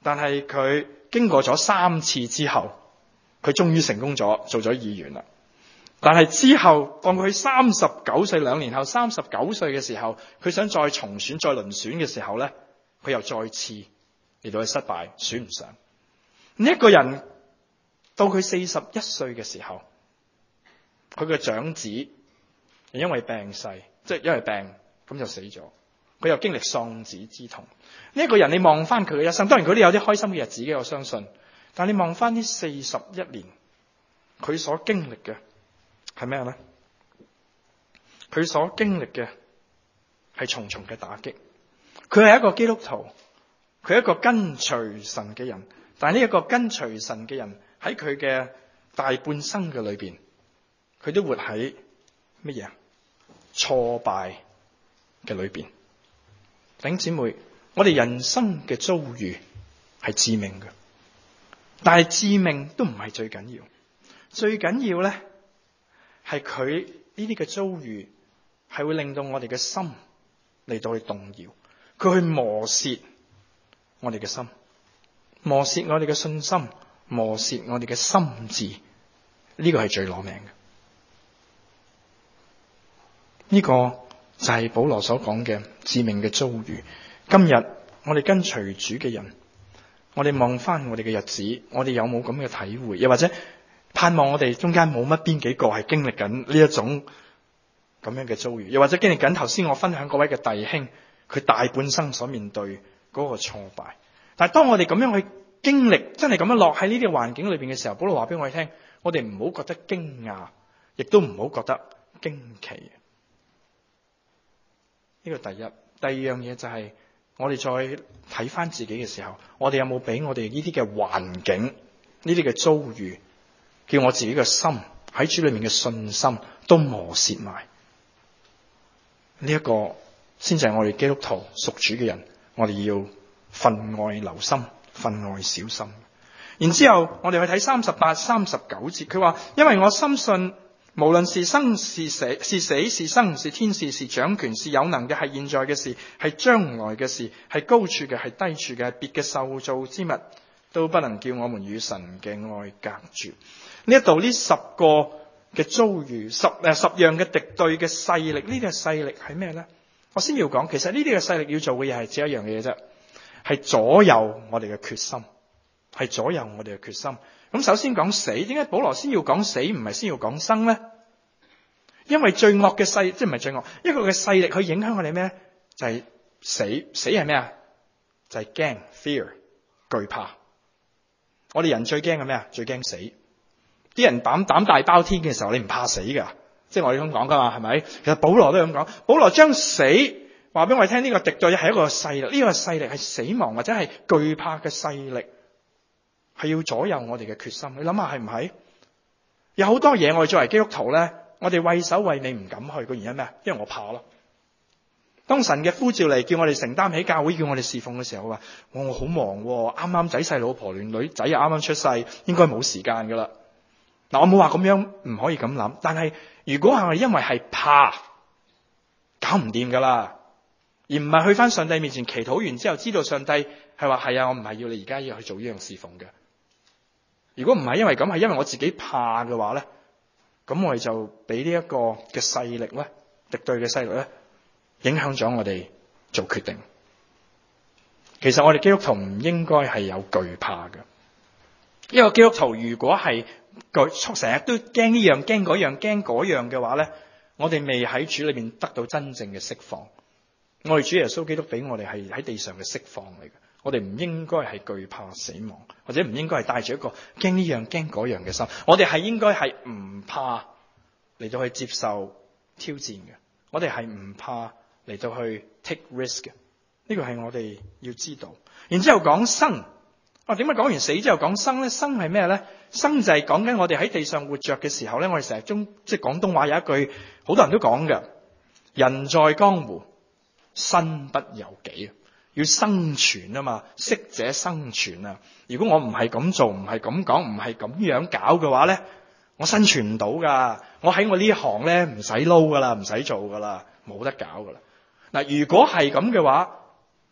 S1: 但係佢經過咗三次之後，佢終於成功咗，做咗議員啦。但係之後，當佢三十九歲，兩年後三十九歲嘅時候，佢想再重選、再輪選嘅時候咧，佢又再次嚟到去失敗，選唔上。呢一個人到佢四十一歲嘅時候，佢嘅長子因為病逝，即係因為病咁就死咗。佢又經歷喪子之痛。呢一個人，你望翻佢嘅一生，當然佢都有啲開心嘅日子嘅，我相信。但你望翻呢四十一年，佢所經歷嘅係咩咧？佢所經歷嘅係重重嘅打擊。佢係一個基督徒，佢係一個跟隨神嘅人。但係呢一個跟隨神嘅人喺佢嘅大半生嘅裏邊，佢都活喺乜嘢？挫敗嘅裏邊。弟兄姊妹，我哋人生嘅遭遇係致命嘅，但係致命都唔係最緊要。最緊要咧係佢呢啲嘅遭遇係會令到我哋嘅心嚟到去動搖，佢去磨蝕我哋嘅心，磨蝕我哋嘅信心，磨蝕我哋嘅心智。呢個係最攞命嘅。呢個就係保羅所講嘅致命嘅遭遇。今日我哋跟隨主嘅人，我哋望翻我哋嘅日子，我哋有冇咁嘅體會？又或者盼望我哋中間冇乜邊幾個係經歷緊呢一種咁樣嘅遭遇？又或者經歷緊頭先我分享嗰位嘅弟兄，佢大半生所面對嗰個挫敗。但係當我哋咁樣去經歷，真係咁樣落喺呢啲環境裏邊嘅時候，保羅話俾我哋聽，我哋唔好覺得驚訝，亦都唔好覺得驚奇。呢個第一。第二樣嘢就係我哋再睇翻自己嘅時候，我哋有冇俾我哋呢啲嘅環境、呢啲嘅遭遇，叫我自己嘅心喺主裏面嘅信心都磨蝕埋？呢一個先至係我哋基督徒屬主嘅人，我哋要分外留心、分外小心。然之後我哋去睇三十八、三十九節，佢話：因為我深信，無論是生是死，是死是生，是天使是掌權，是有能嘅，係現在嘅事，係將來嘅事，係高處嘅，係低處嘅，係別嘅受造之物，都不能叫我們與神嘅愛隔絕。呢一度呢十個嘅遭遇，十誒十樣嘅敵對嘅勢力，呢啲嘅勢力係咩咧？我先要講，其實呢啲嘅勢力要做嘅嘢係只有一樣嘢啫，係左右我哋嘅決心，係左右我哋嘅決心。咁首先講死，點解保羅先要講死，唔係先要講生咧？因為罪惡嘅勢，即係唔係罪惡，一個嘅勢力去影響我哋咩咧？就係死，死係咩啊？就係驚 fear 懼怕。我哋人最驚嘅咩啊？最驚死。啲人膽膽大包天嘅時候，你唔怕死噶，即係我哋咁講噶嘛，係咪？其實保羅都係咁講，保羅將死話俾我哋聽，呢個敵對係一個勢力，呢個勢力係死亡或者係懼怕嘅勢力，係要左右我哋嘅決心。你諗下係唔係？有好多嘢我哋作為基督徒咧，我哋畏首畏尾唔敢去，個原因咩？因為我怕咯。當神嘅呼召嚟，叫我哋承擔起教會，叫我哋侍奉嘅時候，話我我好忙，啱啱仔細老婆亂女仔又啱啱出世，應該冇時間噶啦。嗱，我冇話咁樣唔可以咁諗，但係如果係因為係怕，搞唔掂噶啦，而唔係去翻上帝面前祈禱完之後，知道上帝係話係啊，我唔係要你而家要去做呢樣侍奉嘅。如果唔係因為咁，係因為我自己怕嘅話咧，咁我哋就俾呢一個嘅勢力咧，敵對嘅勢力咧，影響咗我哋做決定。其實我哋基督徒唔應該係有懼怕嘅。一個基督徒如果係懼成日都驚呢樣驚嗰樣驚嗰樣嘅話咧，我哋未喺主裏面得到真正嘅釋放。我哋主耶穌基督俾我哋係喺地上嘅釋放嚟嘅。我哋唔應該係懼怕死亡，或者唔應該係帶住一個驚呢樣驚嗰樣嘅心。我哋係應該係唔怕嚟到去接受挑戰嘅。我哋係唔怕嚟到去 take risk 嘅。呢個係我哋要知道。然之後講生，啊點解講完死之後講生咧？生係咩咧？生就係講緊我哋喺地上活着嘅時候咧，我哋成日中即係廣東話有一句好多人都講嘅，人在江湖，身不由己。要生存啊嘛，適者生存啊！如果我唔係咁做，唔係咁講，唔係咁樣搞嘅話咧，我生存唔到噶。我喺我呢行咧唔使撈噶啦，唔使做噶啦，冇得搞噶啦。嗱，如果係咁嘅話，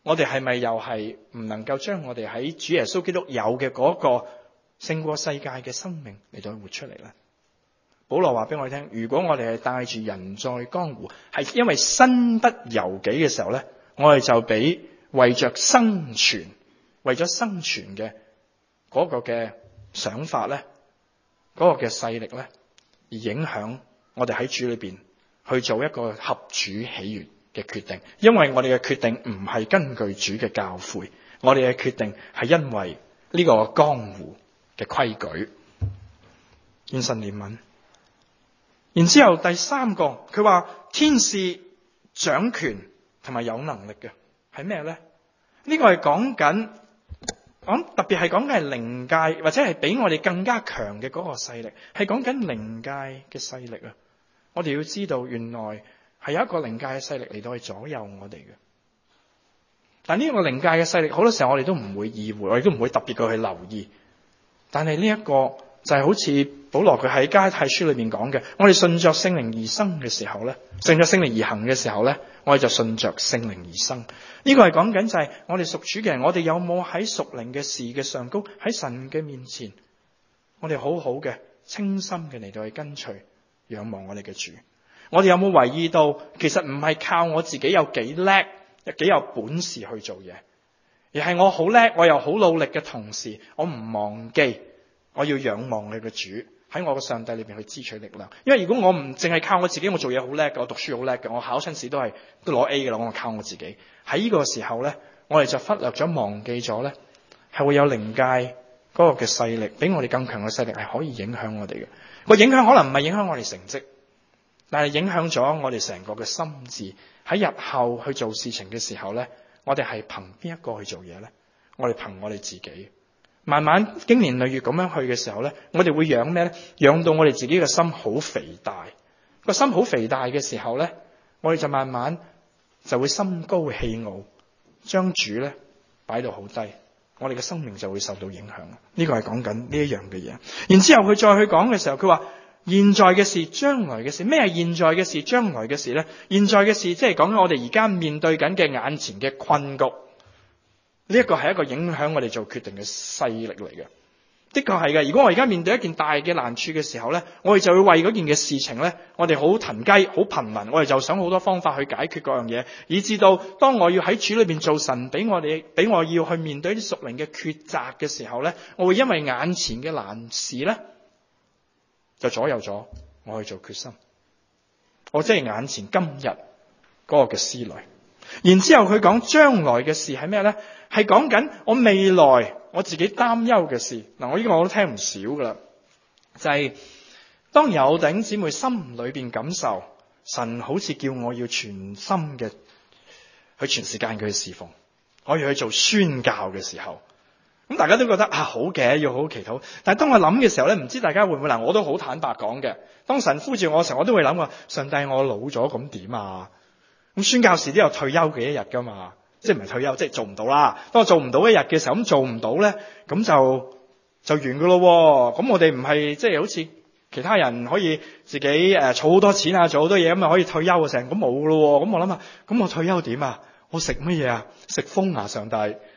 S1: 我哋係咪又係唔能夠將我哋喺主耶穌基督有嘅嗰個勝過世界嘅生命嚟到活出嚟呢？保羅話俾我哋聽，如果我哋係帶住人在江湖，係因為身不由己嘅時候呢，我哋就俾為着生存、為咗生存嘅嗰個嘅想法呢，嗰個嘅勢力呢，而影響我哋喺主裏邊去做一個合主喜悅嘅決定。因為我哋嘅決定唔係根據主嘅教誨，我哋嘅決定係因為呢個江湖嘅規矩。願神憐憫。然之後第三個，佢話天使掌權同埋有能力嘅係咩咧？呢個係講緊，我諗特別係講緊係靈界，或者係比我哋更加強嘅嗰個勢力，係講緊靈界嘅勢力啊！我哋要知道，原來係有一個靈界嘅勢力嚟到去左右我哋嘅。但呢個靈界嘅勢力，好多時候我哋都唔會意會，我哋都唔會特別去留意。但係呢一個就係好似保羅佢喺加拉太書裏面講嘅，我哋順着聖靈而生嘅時候咧，順着聖靈而行嘅時候咧，我哋就順着聖靈而生。呢個係講緊就係我哋屬主嘅人，我哋有冇喺屬靈嘅事嘅上高，喺神嘅面前，我哋好好嘅清心嘅嚟到去跟隨仰望我哋嘅主。我哋有冇留意到，其實唔係靠我自己有幾叻、幾有本事去做嘢，而係我好叻，我又好努力嘅同時，我唔忘記我要仰望你嘅主，喺我嘅上帝裏邊去支取力量。因為如果我唔淨係靠我自己，我做嘢好叻嘅，我讀書好叻嘅，我考親試都係都攞 A 嘅啦，我靠我自己。喺呢個時候咧，我哋就忽略咗、忘記咗咧，係會有靈界嗰個嘅勢力，比我哋更強嘅勢力係可以影響我哋嘅。個影響可能唔係影響我哋成績，但係影響咗我哋成個嘅心智。喺日後去做事情嘅時候咧，我哋係憑邊一個去做嘢咧？我哋憑我哋自己。慢慢經年累月咁樣去嘅時候咧，我哋會養咩咧？養到我哋自己嘅心好肥大。個心好肥大嘅時候咧，我哋就慢慢就會心高氣傲，將主咧擺到好低，我哋嘅生命就會受到影響。呢個係講緊呢一樣嘅嘢。然之後佢再去講嘅時候，佢話現在嘅事、將來嘅事。咩係現在嘅事、將來嘅事咧？現在嘅事即係講緊我哋而家面對緊嘅眼前嘅困局。呢一個係一個影響我哋做決定嘅勢力嚟嘅。的確係嘅。如果我而家面對一件大嘅難處嘅時候咧，我哋就會為嗰件嘅事情咧，我哋好騰雞、好頻密，我哋就想好多方法去解決嗰樣嘢，以至到當我要喺主裏邊做神俾我哋，俾我要去面對啲屬靈嘅抉擇嘅時候咧，我會因為眼前嘅難事咧，就左右咗我去做決心。我即係眼前今日嗰個嘅思慮。然之後佢講將來嘅事係咩咧？係講緊我未來我自己擔憂嘅事。嗱，我呢個我都聽唔少噶啦，就係、是、當有弟兄姊妹心裏邊感受神好似叫我要全心嘅去全時間去侍奉，我要去做宣教嘅時候，咁大家都覺得啊好嘅，要好好祈禱。但係當我諗嘅時候咧，唔知大家會唔會？嗱，我都好坦白講嘅，當神呼召我嘅時候，我都會諗話：上帝，我老咗咁點啊？咁宣教士都有退休嘅一日噶嘛，即係唔係退休，即係做唔到啦。當我做唔到一日嘅時候，咁做唔到咧，咁就就完噶咯。咁我哋唔係即係好似其他人可以自己誒儲好多錢啊，做好多嘢咁啊可以退休啊成，咁冇噶咯。咁我諗下，咁我退休點啊？我食乜嘢啊？食風啊？上帝，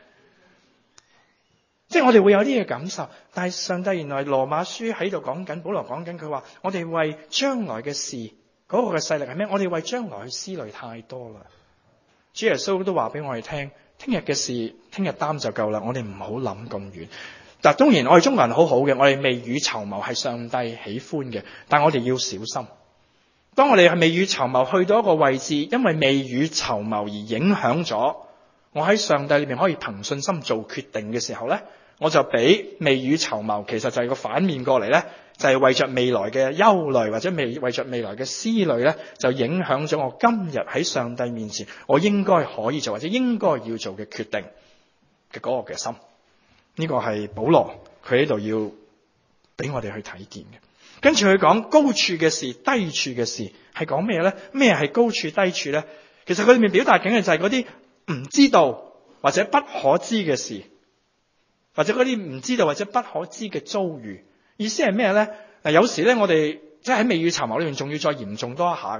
S1: 即係我哋會有啲嘢感受。但係上帝原來羅馬書喺度講緊，保羅講緊，佢話我哋為將來嘅事。嗰個嘅勢力係咩？我哋為將來去思慮太多啦。主耶穌都話俾我哋聽，聽日嘅事聽日擔就夠啦。我哋唔好諗咁遠。但係當然我哋中國人好好嘅，我哋未雨綢繆係上帝喜歡嘅，但我哋要小心。當我哋係未雨綢繆去到一個位置，因為未雨綢繆而影響咗我喺上帝裏面可以憑信心做決定嘅時候咧，我就俾未雨綢繆，其實就係個反面過嚟咧。就係為着未來嘅憂慮，或者未為着未來嘅思慮咧，就影響咗我今日喺上帝面前，我應該可以做或者應該要做嘅決定嘅嗰個嘅心。呢個係保羅佢喺度要俾我哋去睇見嘅。跟住佢講高處嘅事、低處嘅事係講咩咧？咩係高處低處咧？其實佢裏面表達緊嘅就係嗰啲唔知道或者不可知嘅事，或者嗰啲唔知道或者不可知嘅遭遇。意思係咩咧？嗱，有時咧，我哋即係喺未雨綢繆裏面，仲要再嚴重多一下嘅，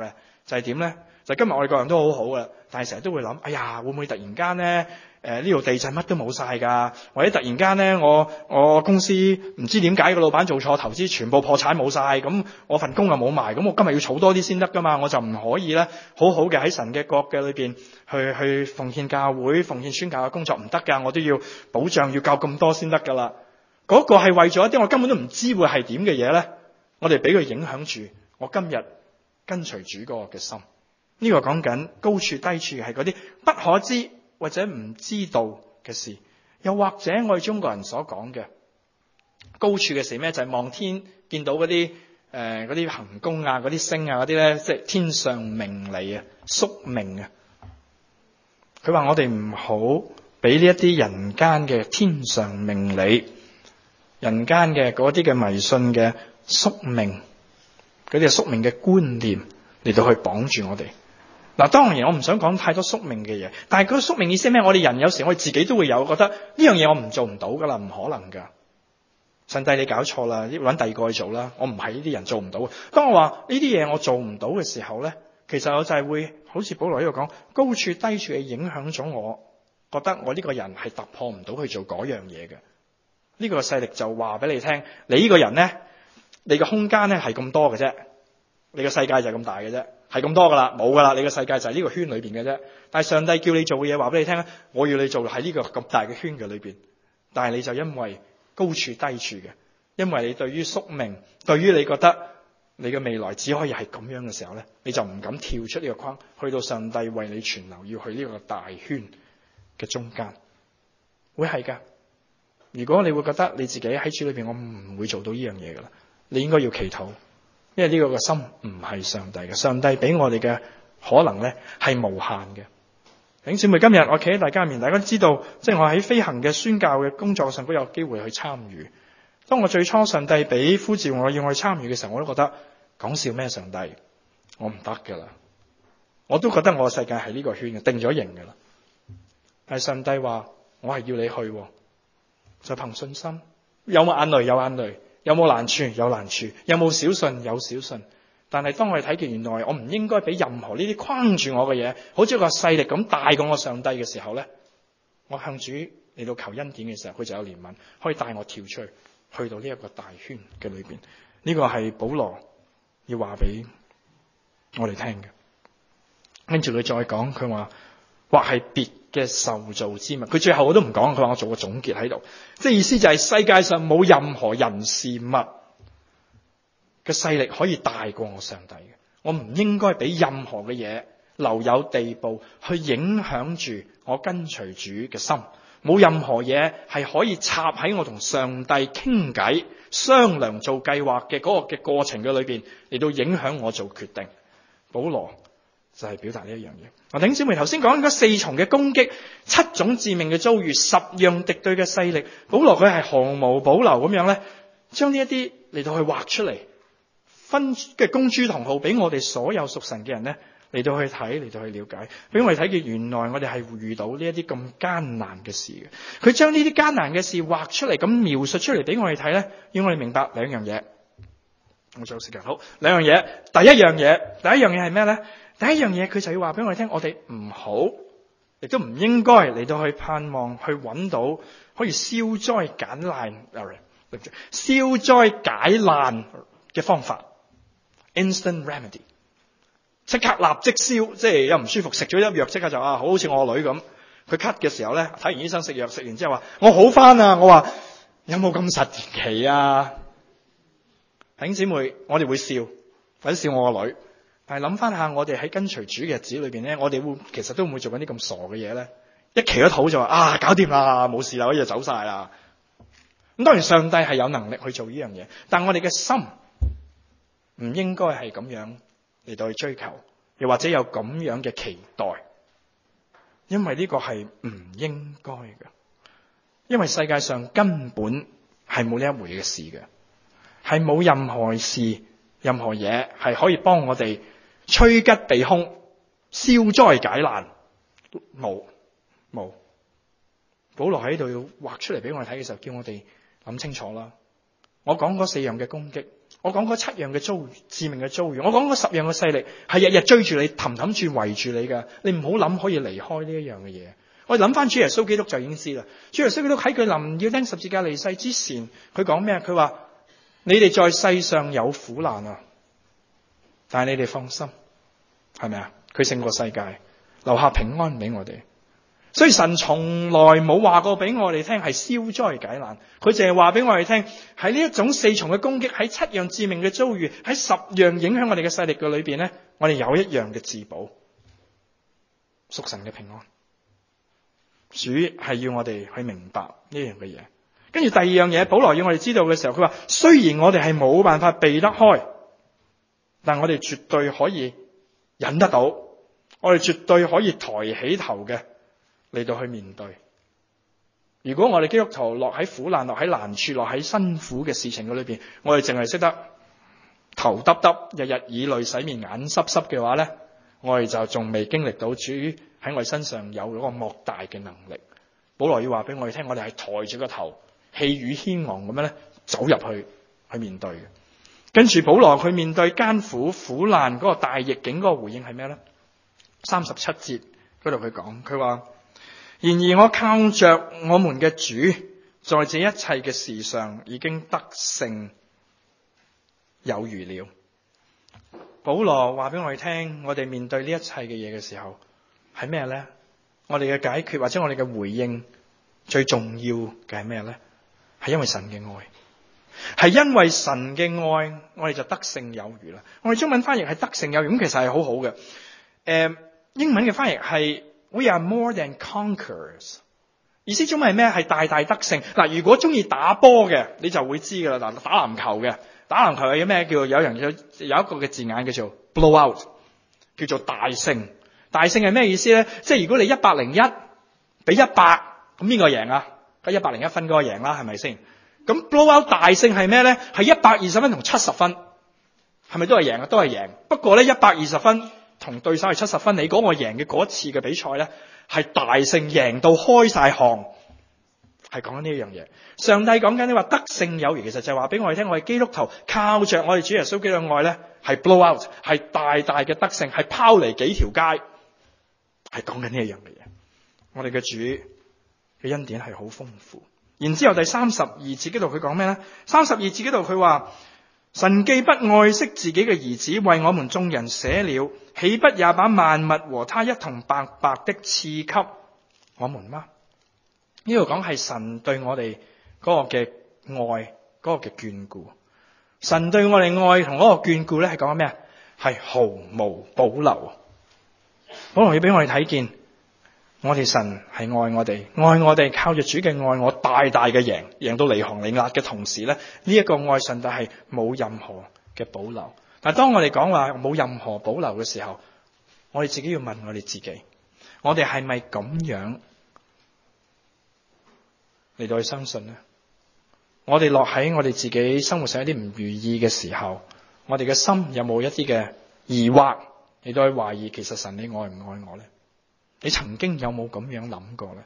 S1: 就係點咧？就係今日我哋個人都好好噶啦，但係成日都會諗，哎呀，會唔會突然間咧？誒呢度地震乜都冇晒㗎，或者突然間咧，我我公司唔知點解個老闆做錯投資，全部破產冇晒，咁我份工又冇埋，咁我今日要儲多啲先得㗎嘛，我就唔可以咧好好嘅喺神嘅國嘅裏邊去去奉獻教會、奉獻宣教嘅工作唔得㗎，我都要保障要夠咁多先得㗎啦。嗰個係為咗一啲我根本都唔知會係點嘅嘢咧，我哋俾佢影響住我今日跟隨主嗰個嘅心。呢個講緊高處低處係嗰啲不可知或者唔知道嘅事，又或者我哋中國人所講嘅高處嘅事咩？就係望天見到嗰啲誒嗰啲行宮啊、嗰啲星啊、嗰啲咧，即係天上明理啊、宿命啊。佢話我哋唔好俾呢一啲人間嘅天上明理、人間嘅嗰啲嘅迷信嘅宿命、嗰啲宿命嘅觀念嚟到去綁住我哋。嗱，當然我唔想講太多宿命嘅嘢，但係嗰個宿命意思係咩？我哋人有時我哋自己都會有覺得呢樣嘢我唔做唔到噶啦，唔可能噶。上帝你搞錯啦，要揾第二個去做啦。我唔係呢啲人做唔到。當我話呢啲嘢我做唔到嘅時候咧，其實我就係會好似保羅呢度講，高處低處嘅影響咗我，覺得我呢個人係突破唔到去做嗰樣嘢嘅。呢個勢力就話俾你聽，你呢個人咧，你嘅空間咧係咁多嘅啫，你嘅世界就係咁大嘅啫。係咁多噶啦，冇噶啦，你個世界就係呢個圈裏邊嘅啫。但係上帝叫你做嘅嘢，話俾你聽咧，我要你做喺呢個咁大嘅圈嘅裏邊。但係你就因為高處低處嘅，因為你對於宿命，對於你覺得你嘅未來只可以係咁樣嘅時候咧，你就唔敢跳出呢個框，去到上帝為你存留要去呢個大圈嘅中間，會係噶。如果你會覺得你自己喺主裏邊，我唔會做到呢樣嘢噶啦，你應該要祈禱。因為呢個個心唔係上帝嘅，上帝俾我哋嘅可能咧係無限嘅。弟兄姊妹，今日我企喺大家面，大家都知道，即係我喺飛行嘅宣教嘅工作上都有機會去參與。當我最初上帝俾呼召我要去參與嘅時候，我都覺得講笑咩？上帝，我唔得噶啦，我都覺得我嘅世界係呢個圈嘅，定咗型噶啦。但係上帝話我係要你去，就憑信心，有冇眼淚？有眼淚。有冇難處？有難處。有冇小信？有小信。但係當我哋睇見原來我唔應該俾任何呢啲框住我嘅嘢，好似個勢力咁大過我上帝嘅時候咧，我向主嚟到求恩典嘅時候，佢就有憐憫，可以帶我跳出去，去到呢一個大圈嘅裏邊。呢個係保羅要話俾我哋聽嘅。跟住佢再講，佢話或係別嘅受造之物，佢最後我都唔講，佢話我做個總結喺度，即係意思就係世界上冇任何人事物嘅勢力可以大過我上帝嘅，我唔應該俾任何嘅嘢留有地步去影響住我跟隨主嘅心，冇任何嘢係可以插喺我同上帝傾偈商量做計劃嘅嗰個嘅過程嘅裏邊嚟到影響我做決定。保羅就係表達呢一樣嘢。我弟兄姊妹頭先講嗰四重嘅攻擊，七種致命嘅遭遇，十樣敵對嘅勢力，保羅佢係毫無保留咁樣咧，將呢一啲嚟到去畫出嚟，分嘅公諸同好，俾我哋所有屬神嘅人咧嚟到去睇，嚟到去了解，俾我哋睇見原來我哋係遇到呢一啲咁艱難嘅事嘅。佢將呢啲艱難嘅事畫出嚟，咁描述出嚟俾我哋睇咧，要我哋明白兩樣嘢。我仲有時間，好，兩樣嘢。第一樣嘢，第一樣嘢係咩咧？第一樣嘢，佢就要話俾我哋聽，我哋唔好，亦都唔應該嚟到去盼望去揾到可以消災解難、消災解難嘅方法 ，instant remedy， 即刻立即消，即係又唔舒服，食咗一藥即刻就啊，好似我個女咁，佢咳嘅時候咧，睇完醫生食藥，食完之後話我好翻啊，我話有冇咁實年期啊？弟兄姊妹，我哋會笑，或者笑我個女。但係諗翻下，我哋喺跟隨主嘅日子裏邊咧，我哋會其實都唔會做緊啲咁傻嘅嘢咧。一祈咗禱就話啊，搞掂啦，冇事啦，可以就走晒啦。咁當然上帝係有能力去做呢樣嘢，但我哋嘅心唔應該係咁樣嚟到去追求，又或者有咁樣嘅期待，因為呢個係唔應該嘅。因為世界上根本係冇呢一回嘅事嘅，係冇任何事、任何嘢係可以幫我哋趨吉避凶、消災解難，冇冇。保羅喺度要畫出嚟俾我哋睇嘅時候，叫我哋諗清楚啦。我講嗰四樣嘅攻擊， 我講嗰七樣嘅遭遇，致命嘅遭遇，我講嗰十樣嘅勢力係日日追住你，氹氹住圍住你㗎。你唔好諗可以離開呢一樣嘅嘢。我哋諗翻主耶穌基督就已經知啦。主耶穌基督喺佢臨要釘十字架離世之前，佢講咩？佢話你哋在世上有苦難啊，但係你哋放心，係咪啊？佢勝過世界，留下平安俾我哋。所以神從來冇話過俾我哋聽係消災解難，佢淨係話俾我哋聽喺呢一種四重嘅攻擊，喺七樣致命嘅遭遇，喺十樣影響我哋嘅勢力嘅裏邊咧，我哋有一樣嘅自保，屬神嘅平安。主係要我哋去明白呢樣嘅嘢。跟住第二樣嘢，保羅要我哋知道嘅時候，佢話雖然我哋係冇辦法避得開，但我哋絕對可以忍得到，我哋絕對可以抬起頭嘅嚟到去面對。如果我哋基督徒落喺苦難、落喺難處、落喺辛苦嘅事情嘅裏邊，我哋淨係識得頭耷耷、日日以淚洗面、眼濕濕嘅話咧，我哋就仲未經歷到主喺我哋身上有嗰個莫大嘅能力。保羅要話俾我哋聽，我哋係抬住個頭，氣宇軒昂咁樣咧走入去去面對嘅。跟住保羅佢面對艱苦苦難嗰個大逆境嗰個回應係咩咧？三十七節嗰度佢講，佢話：然而我靠着我們嘅主，在這一切嘅事上已經得勝有餘了。保羅話俾我哋聽，我哋面對呢一切嘅嘢嘅時候係咩咧？我哋嘅解決或者我哋嘅回應最重要嘅係咩咧？係因為神嘅愛，係因為神嘅愛，我哋就得勝有餘啦。我哋中文翻譯係得勝有餘，咁其實係好好嘅。誒、呃，英文嘅翻譯係 We are more than conquerors， 意思中文係咩？係大大得勝。嗱，如果中意打波嘅，你就會知噶啦。嗱，打籃球嘅，打籃球係咩？叫做有人有有一個嘅字眼叫做 blow out， 叫做大勝。大勝係咩意思咧？即係如果你一百零一比一百，咁邊個贏啊？咁一百零一分嗰個贏啦，係咪先？咁 blow out 大勝係咩咧？係一百二十分同七十分，係咪都係贏啊？都係贏。不過咧，一百二十分同對手係七十分，你講我贏嘅嗰一次嘅比賽咧，係大勝，贏到開晒項，係講緊呢一樣嘢。上帝講緊你話得勝有餘，其實就係話俾我哋聽，我哋基督徒靠着我哋主耶穌基督嘅愛咧，係 blow out， 係大大嘅得勝，係拋離幾條街。係講緊呢一樣嘅嘢，我哋嘅主嘅恩典係好豐富。然之後第三十二節嗰度佢講咩咧？三十二節嗰度佢話：神既不愛惜自己嘅兒子，為我們眾人捨了，豈不也把萬物和他一同白白的賜給我們嗎？呢度講係神對我哋嗰個嘅愛，嗰個嘅眷顧。神對我哋愛同嗰個眷顧咧，係講緊咩啊？係毫無保留。好容易俾我哋睇見，我哋神係愛我哋，愛我哋靠住主嘅愛，我大大嘅贏，贏到離行離迾嘅同時咧，呢一個愛神就係冇任何嘅保留。但係當我哋講話冇任何保留嘅時候，我哋自己要問我哋自己，我哋係咪咁樣嚟到去相信呢？我哋落喺我哋自己生活上一啲唔如意嘅時候，我哋嘅心有冇一啲嘅疑惑？你都係懷疑，其實神你愛唔愛我咧？你曾經有冇咁樣諗過咧？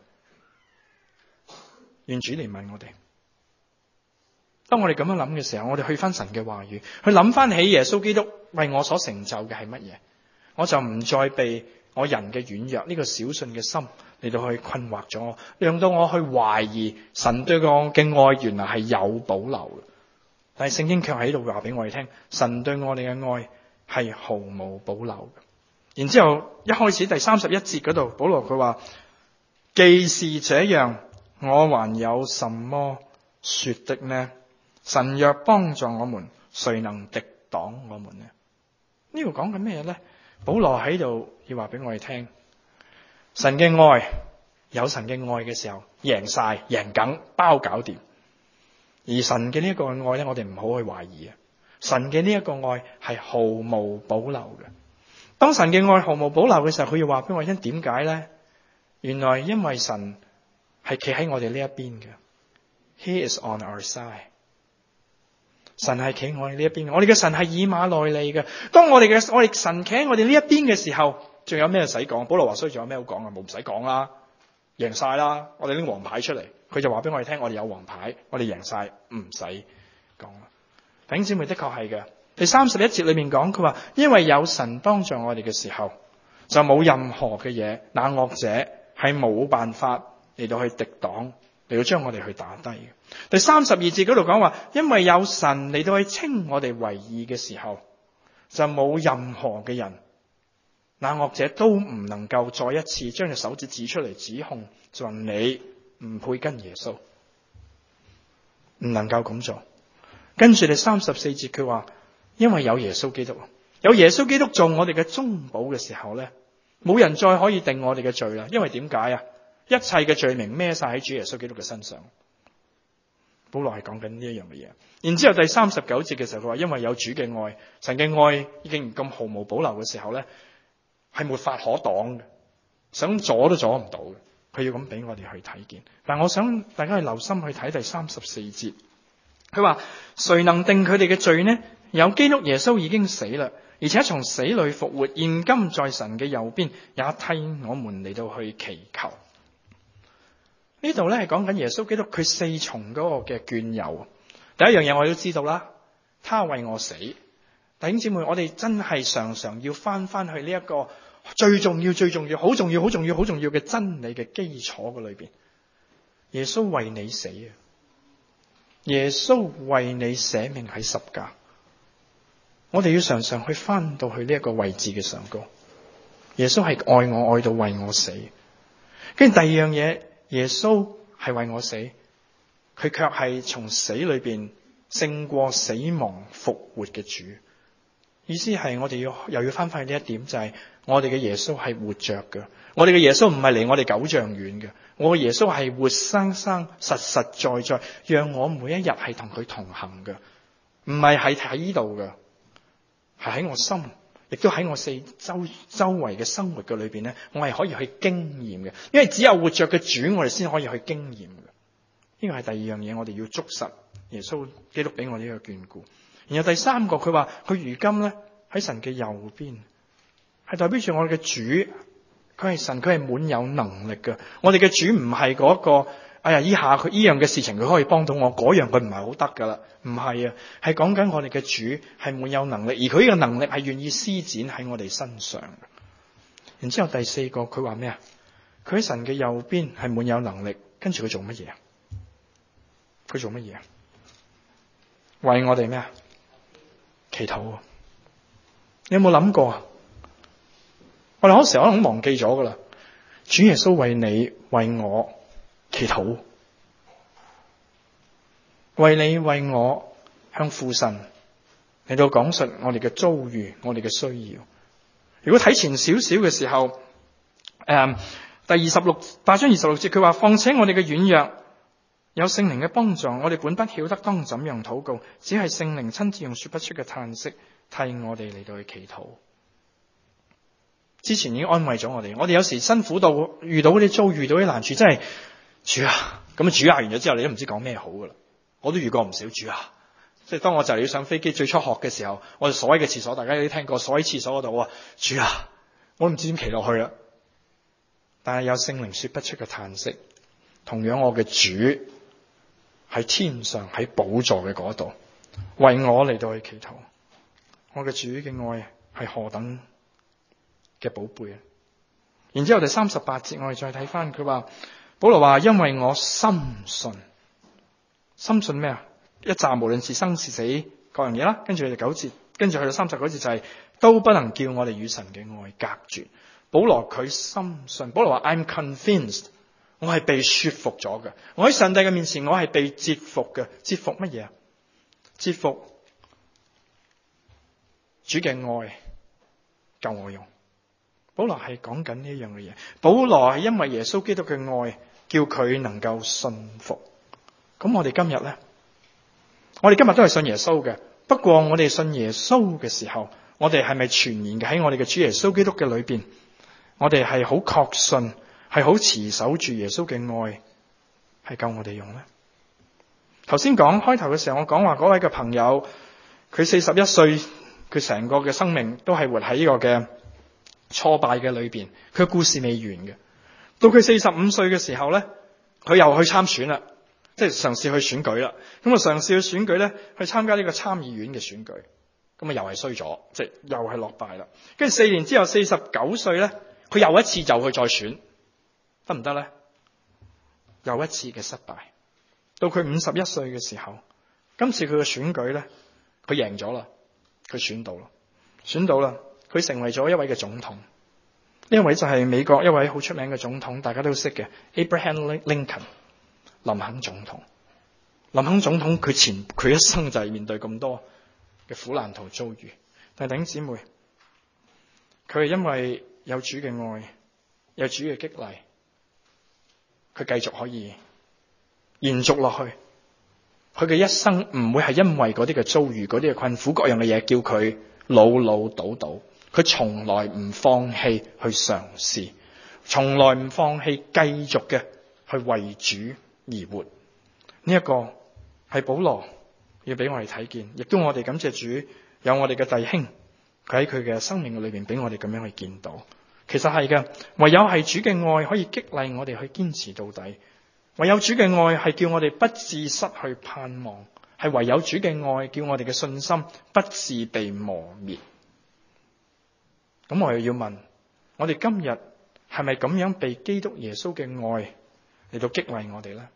S1: 願主嚟問我哋。當我哋咁樣諗嘅時候，我哋去翻神嘅話語，去諗翻起耶穌基督為我所成就嘅係乜嘢，我就唔再被我人嘅軟弱呢個小信嘅心嚟到去困惑咗我，讓到我去懷疑神對我嘅愛原來係有保留嘅。但係聖經卻喺度話俾我哋聽，神對我哋嘅愛係毫無保留嘅。然之後一開始第三十一節嗰度，保羅佢話：既是這樣，我還有什麼說的呢？神若幫助我們，誰能敵擋我們呢？呢度講緊咩咧？保羅喺度要話俾我哋聽，神嘅愛，有神嘅愛嘅時候，贏晒、贏梗、包搞掂。而神嘅呢一個愛咧，我哋唔好去懷疑啊！神嘅呢一個愛係毫無保留嘅。當神嘅愛毫無保留嘅時候，佢要話俾我聽點解咧？原來因為神係企喺我哋呢一邊嘅 ，He is on our side。神係企喺我哋呢一邊嘅，我哋嘅神係以馬內利嘅。當我哋嘅我哋神企喺我哋呢一邊嘅時候，仲有咩使講？保羅話：所以仲有咩好講啊？冇唔使講啦，贏晒啦！我哋拎黃牌出嚟，佢就話俾我哋聽：我哋有黃牌，我哋贏晒，唔使講啦。 弟兄姊妹，的確係嘅。第三十一節裏面講，佢話因為有神幫助我哋嘅時候，就冇任何嘅嘢，那惡者係冇辦法嚟到去敵擋，嚟到將我哋去打低嘅。第三十二節嗰度講話，因為有神嚟到去稱我哋為義嘅時候，就冇任何嘅人，那惡者都唔能夠再一次將隻手指指出嚟指控，就話你唔配跟耶穌，唔能夠咁做。跟住第三十四節佢話，因為有耶穌基督，有耶穌基督做我哋嘅中保嘅時候咧，冇人再可以定我哋嘅罪啦。因為點解啊？一切嘅罪名孭晒喺主耶穌基督嘅身上。保羅係講緊呢一樣嘅嘢。然之後第三十九節嘅時候佢話，因為有主嘅愛，神嘅愛已經咁毫無保留嘅時候咧，係沒法可擋嘅，想阻都阻唔到嘅。佢要咁俾我哋去睇見。但我想大家去留心去睇第三十四節。佢話，誰能定佢哋嘅罪呢？有基督耶穌已經死啦，而且從死裏復活，現今在神嘅右邊，也替我們嚟到去祈求。呢度咧係講緊耶穌基督佢四重嗰個嘅眷佑。第一樣嘢我哋都知道啦，他為我死。弟兄姊妹，我哋真係常常要翻翻去呢一個最重要、最重要、好重要、好重要、好重要嘅真理嘅基礎嘅裏邊。耶穌為你死啊！耶穌為你捨命喺十架。我哋要常常去翻到去呢一個位置嘅上高。耶穌係愛我，愛到為我死。跟住第二樣嘢，耶穌係為我死，佢卻係從死裏邊勝過死亡復活嘅主。意思係我哋要又要翻翻去呢一點，就係、是、我哋嘅耶穌係活着嘅。我哋嘅耶穌唔係離我哋九丈遠嘅，我嘅耶穌係活生生、實實在在，讓我每一日係同佢同行嘅，唔係係喺呢度嘅，係喺我心，亦都喺我四周周圍嘅生活嘅裏邊咧，我係可以去經驗嘅。因為只有活着嘅主，我哋先可以去經驗嘅。呢個係第二樣嘢，我哋要捉實耶穌基督俾我哋呢個眷顧。然後第三個，佢話佢如今咧喺神嘅右邊，係代表住我哋嘅主，佢係神，佢係滿有能力嘅。我哋嘅主唔係嗰個，哎呀，依下佢依樣嘅事情佢可以幫到我，嗰樣佢唔係好得噶啦，唔係啊，係講緊我哋嘅主係滿有能力，而佢呢個能力係願意施展喺我哋身上。然之後第四個，佢話咩啊？佢喺神嘅右邊係滿有能力，跟住佢做乜嘢啊？佢做乜嘢啊？為我哋咩啊？祈禱啊！你有冇諗過啊？我哋好多時候可能忘記咗噶啦。主耶穌為你為我祈禱，為你為我向父神嚟到講述我哋嘅遭遇，我哋嘅需要。如果睇前少少嘅時候，誒、嗯，第二十六八章二十六節，佢話：況且我哋嘅軟弱有聖靈嘅幫助，我哋本不曉得當怎樣禱告，只係聖靈親自用說不出嘅嘆息替我哋嚟到去祈禱。之前已經安慰咗我哋，我哋有時辛苦到遇到啲遭遇到啲難處，真係主啊！咁啊主啊完咗之後，你都唔知講咩好噶啦。我都遇過唔少主啊，即係當我就嚟要上飛機最初學嘅時候，我哋所謂嘅廁所，大家有啲聽過，所謂廁所嗰度啊，主啊，我都唔知點企落去啦。但係有聖靈說不出嘅嘆息，同樣我嘅主喺天上喺寶座嘅嗰度為我嚟到去祈禱。我嘅主嘅愛係何等嘅寶貝啊！然之後第三十八節我哋再睇翻，佢話保羅話：因為我深信，深信咩啊？一站無論是生是死各樣嘢啦。跟住第九節，跟住去到三十九節就係、是、都不能叫我哋與神嘅愛隔絕。保羅佢深信，保羅話 I'm convinced， 我係被說服咗嘅。我喺上帝嘅面前，我係被折服嘅。折服乜嘢啊？折服主嘅愛夠我用。保羅係講緊呢樣嘅嘢。保羅係因為耶穌基督嘅愛，叫佢能夠信服。咁我哋今日咧，我哋今日都係信耶穌嘅。不過我哋信耶穌嘅時候，我哋係咪全然嘅喺我哋嘅主耶穌基督嘅裏邊？我哋係好確信，係好持守住耶穌嘅愛，係夠我哋用咧。頭先講開頭嘅時候，我講話嗰位嘅朋友，佢四十一歲，佢成個嘅生命都係活喺呢個嘅挫敗嘅裏邊，佢嘅故事未完嘅。到佢四十五歲嘅時候咧，佢又去參選啦。 即係嘗試去選舉啦。咁啊嘗試去選舉咧，去參加呢個參議院嘅選舉。咁啊又係衰咗，即係又係落敗啦。跟住四年之後，四十九歲咧，佢又一次就去再選，得唔得咧？又一次嘅失敗。到佢五十一歲嘅時候，今次佢嘅選舉咧，佢贏咗啦，佢選到啦，選到啦，佢成為咗一位嘅總統。呢一位就係美國一位好出名嘅總統，大家都識嘅 Abraham Lincoln， 林肯總統。林肯總統佢前佢一生就係面對咁多嘅苦難同遭遇，但係弟兄姊妹，佢係因為有主嘅愛，有主嘅激勵，佢繼續可以延續落去。佢嘅一生唔會係因為嗰啲嘅遭遇、嗰啲嘅困苦、各樣嘅嘢叫佢老老倒倒。佢從來唔放棄去嘗試，從來唔放棄繼續嘅去為主而活。呢一個係保羅要俾我哋睇見，亦都我哋感謝主，有我哋嘅弟兄，佢喺佢嘅生命裏邊俾我哋咁樣去見到。其實係嘅，唯有係主嘅愛可以激勵我哋去堅持到底，唯有主嘅愛係叫我哋不致失去盼望，係唯有主嘅愛叫我哋嘅信心不致被磨滅。咁我又要問，我哋今日係咪咁樣被基督耶穌嘅愛嚟到激勵我哋呢？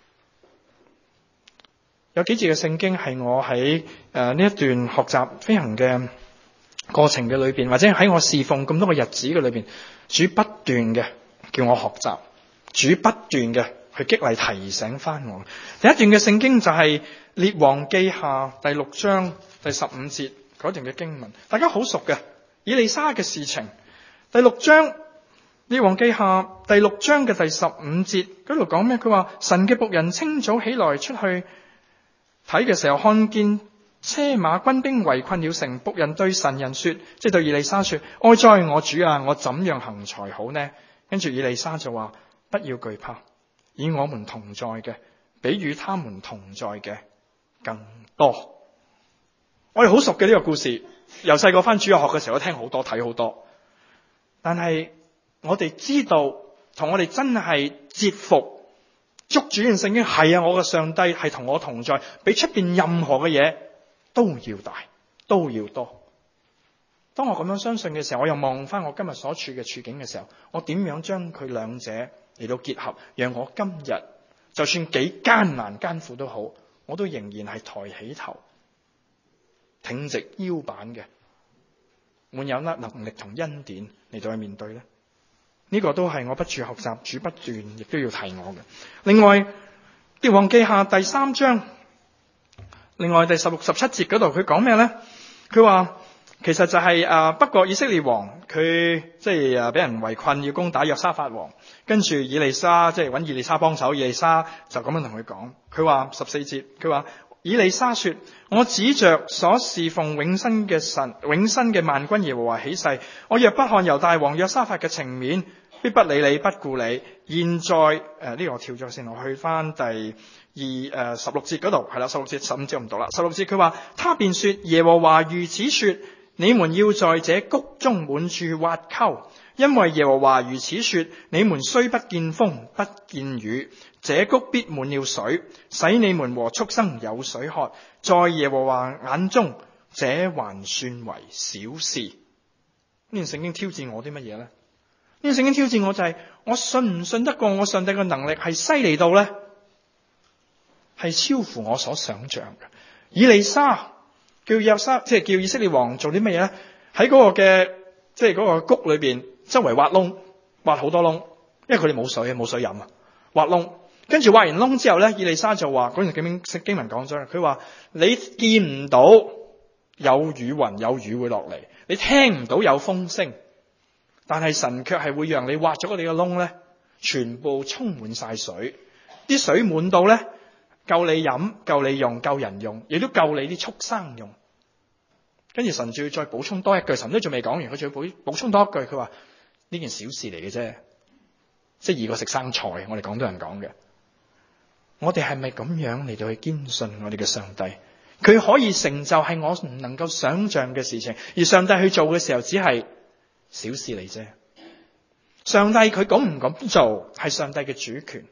S1: 有幾節嘅聖經係我喺誒呢一段學習飛行嘅過程嘅裏邊，或者喺我侍奉咁多個日子嘅裏邊，主不斷嘅叫我學習，主不斷嘅去激勵提醒翻我。第一段嘅聖經就係列王記下第六章第十五節嗰段嘅經文，大家好熟嘅。以利沙嘅事情，第六章列王記下第六章嘅第十五節嗰度講咩？佢話神嘅僕人清早起來出去睇嘅時候，看見車馬軍兵圍困了城。僕人對神人說，即係對以利沙說：哀哉我主啊，我怎樣行才好呢？跟住以利沙就話：不要懼怕，與我們同在嘅比與他們同在嘅更多。我哋好熟嘅呢個故事。由細個翻主日學嘅時候，我聽好多睇好多，但係我哋知道同我哋真係折服捉住呢件聖經，係啊，我嘅上帝係同我同在，比出邊任何嘅嘢都要大，都要多。當我咁樣相信嘅時候，我又望翻我今日所處嘅處境嘅時候，我點樣將佢兩者嚟到結合，讓我今日就算幾艱難艱苦都好，我都仍然係抬起頭，挺直腰板嘅，滿有能力同恩典嚟到去面對咧。呢、這個都係我不住學習，主不斷亦都要提我嘅。另外，列王記下第三章，另外第十六十七節嗰度佢講咩咧？佢話其實就係、是、啊，不過以色列王佢即係啊俾人圍困，要攻打約沙法王，跟住以利沙即係揾以利沙幫手，以利沙就咁樣同佢講，佢話十四節，佢話。以利沙說：我指着所侍奉永生嘅神、永生嘅萬軍耶和華起誓，我若不看猶大王約沙法嘅情面，必不理你，不顧你。現在誒呢、呃這個我跳咗先，我去翻第二誒、呃、十六節嗰度，係啦，十六節十五節我唔讀啦。十六節佢話：他便說耶和華如此說，你們要在這谷中滿處挖溝。因為耶和華如此說，你們雖不見風，不見雨，這谷必滿了水，使你們和畜生有水喝。在耶和華眼中，這還算為小事。呢段聖經挑戰我啲乜嘢呢？呢段聖經挑戰我就係、是、我信唔信得過我上帝嘅能力係犀利到呢？係超乎我所想象嘅。以利沙叫約沙，即係叫以色列王做啲乜嘢呢？喺嗰個嘅即係嗰個谷裏邊。周圍挖窿，挖好多窿，因為佢哋冇水，冇水飲啊！挖窿，跟住挖完窿之後咧，以利沙就話：嗰陣經經經文講咗啦，佢話你見唔到有雨雲有雨會落嚟，你聽唔到有風聲，但係神卻係會讓你挖咗嗰啲嘅窿咧，全部充滿晒水，啲水滿到咧夠你飲、夠你用、夠人用，亦都夠你啲畜生用。跟住神就要再補充多一句，神都仲未講完，佢仲要補補充多一句，佢話。呢件小事嚟嘅啫，即係易過食生菜。我哋廣東人講嘅，我哋係咪咁樣嚟到去堅信我哋嘅上帝？佢可以成就係我唔能夠想象嘅事情，而上帝去做嘅時候只係小事嚟啫。上帝佢敢唔敢做係上帝嘅主權，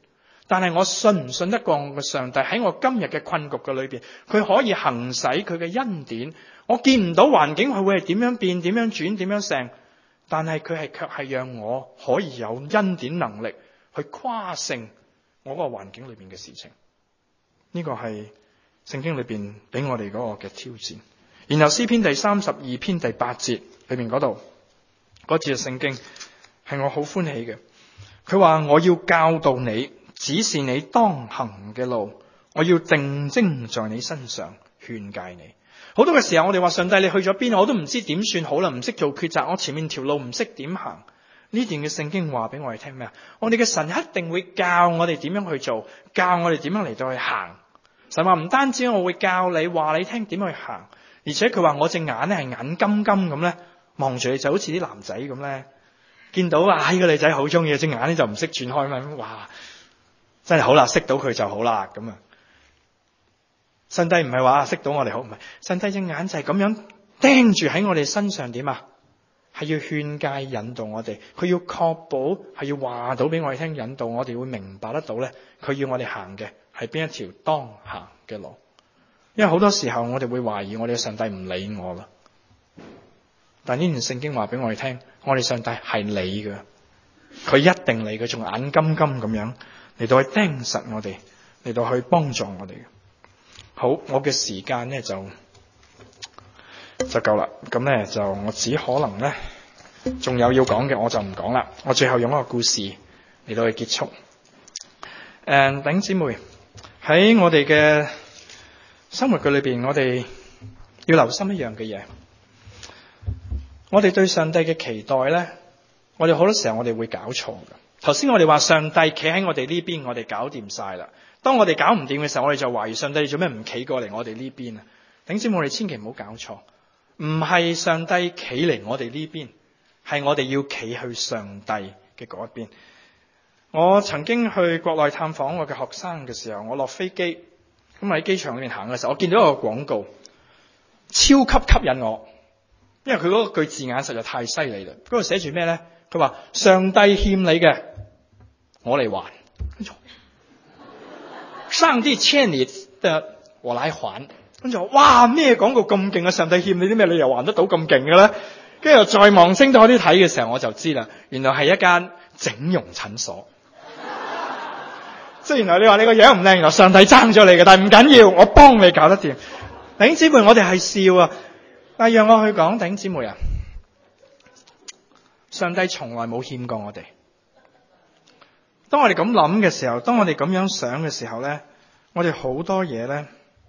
S1: 但係我信唔信得過我嘅上帝喺我今日嘅困局嘅裏邊，佢可以行使佢嘅恩典。我見唔到環境佢會係點樣變、點樣轉、點樣成，但係佢係卻係讓我可以有恩典能力去跨勝我嗰個環境裏邊嘅事情。呢個係聖經裏邊俾我哋嗰個嘅挑戰。然後詩篇第三十二篇第八節裏邊嗰度嗰節嘅聖經係我好歡喜嘅。佢話，我要教導你，指示你當行嘅路，我要定睛在你身上，勸誡你。好多嘅時候我哋話，上帝你去咗邊，我都唔知點算好啦，唔識做抉擇，我前面條路唔識點行。呢段嘅聖經話俾我哋聽咩啊？我哋嘅神一定會教我哋點樣去做，教我哋點樣嚟到去行。神話唔單止我會教你，話你聽點去行，而且佢話我隻眼咧係眼金金咁咧望住你，就好似啲男仔咁咧，見到啊呢個女仔好中意，隻眼咧就唔識轉開嘛，哇真係好啦，識到佢就好啦咁啊！上帝唔係話識到我哋好，唔係，上帝隻眼就係咁樣盯住喺我哋身上，點啊？係要勸誡引導我哋，佢要確保係要話到俾我哋聽，引導我哋會明白得到咧，佢要我哋行嘅係邊一條當行嘅路。因為好多時候我哋會懷疑我哋嘅上帝唔理我啦，但呢段聖經話俾我哋聽，我哋上帝係理嘅，佢一定理，佢仲眼金金咁樣嚟到去盯實我哋，嚟到去幫助我哋。好，我嘅時間咧就就夠啦，咁咧就我只可能咧仲有要講嘅，我就唔講啦。我最後用一個故事嚟到去結束。誒，弟兄姊妹，喺我哋嘅生活嘅裏邊，我哋要留心一樣嘅嘢。我哋對上帝嘅期待咧，我哋好多時候我哋會搞錯嘅。頭先我哋話上帝企喺我哋呢邊，我哋搞掂晒啦。當我哋搞唔掂嘅時候，我哋就懷疑上帝，你做咩唔企過嚟我哋呢邊啊？弟兄姊妹，我哋千祈唔好搞錯，唔係上帝企嚟我哋呢邊，係我哋要企去上帝嘅嗰一邊。我曾經去國內探訪我嘅學生嘅時候，我落飛機，咁喺機場裏面行嘅時候，我見到一個廣告，超級吸引我，因為佢嗰句字眼實在太犀利啦。嗰度寫住咩咧？佢話上帝欠你嘅，我嚟還。上帝欠你的，我來還。跟住我，哇，咩廣告咁勁啊！上帝欠你啲咩，你又還得到咁勁嘅咧？跟住再望清楚啲睇嘅時候，我就知啦，原來係一間整容診所。即係原來你話你個樣唔靚，原來上帝爭咗你嘅，但係唔緊要，我幫你搞得掂。弟兄姊妹，我哋係笑啊，但係讓我去講，弟兄姊妹啊，上帝從來冇欠過我哋。當我哋咁諗嘅時候，當我哋咁樣想嘅時候咧，我哋好多嘢咧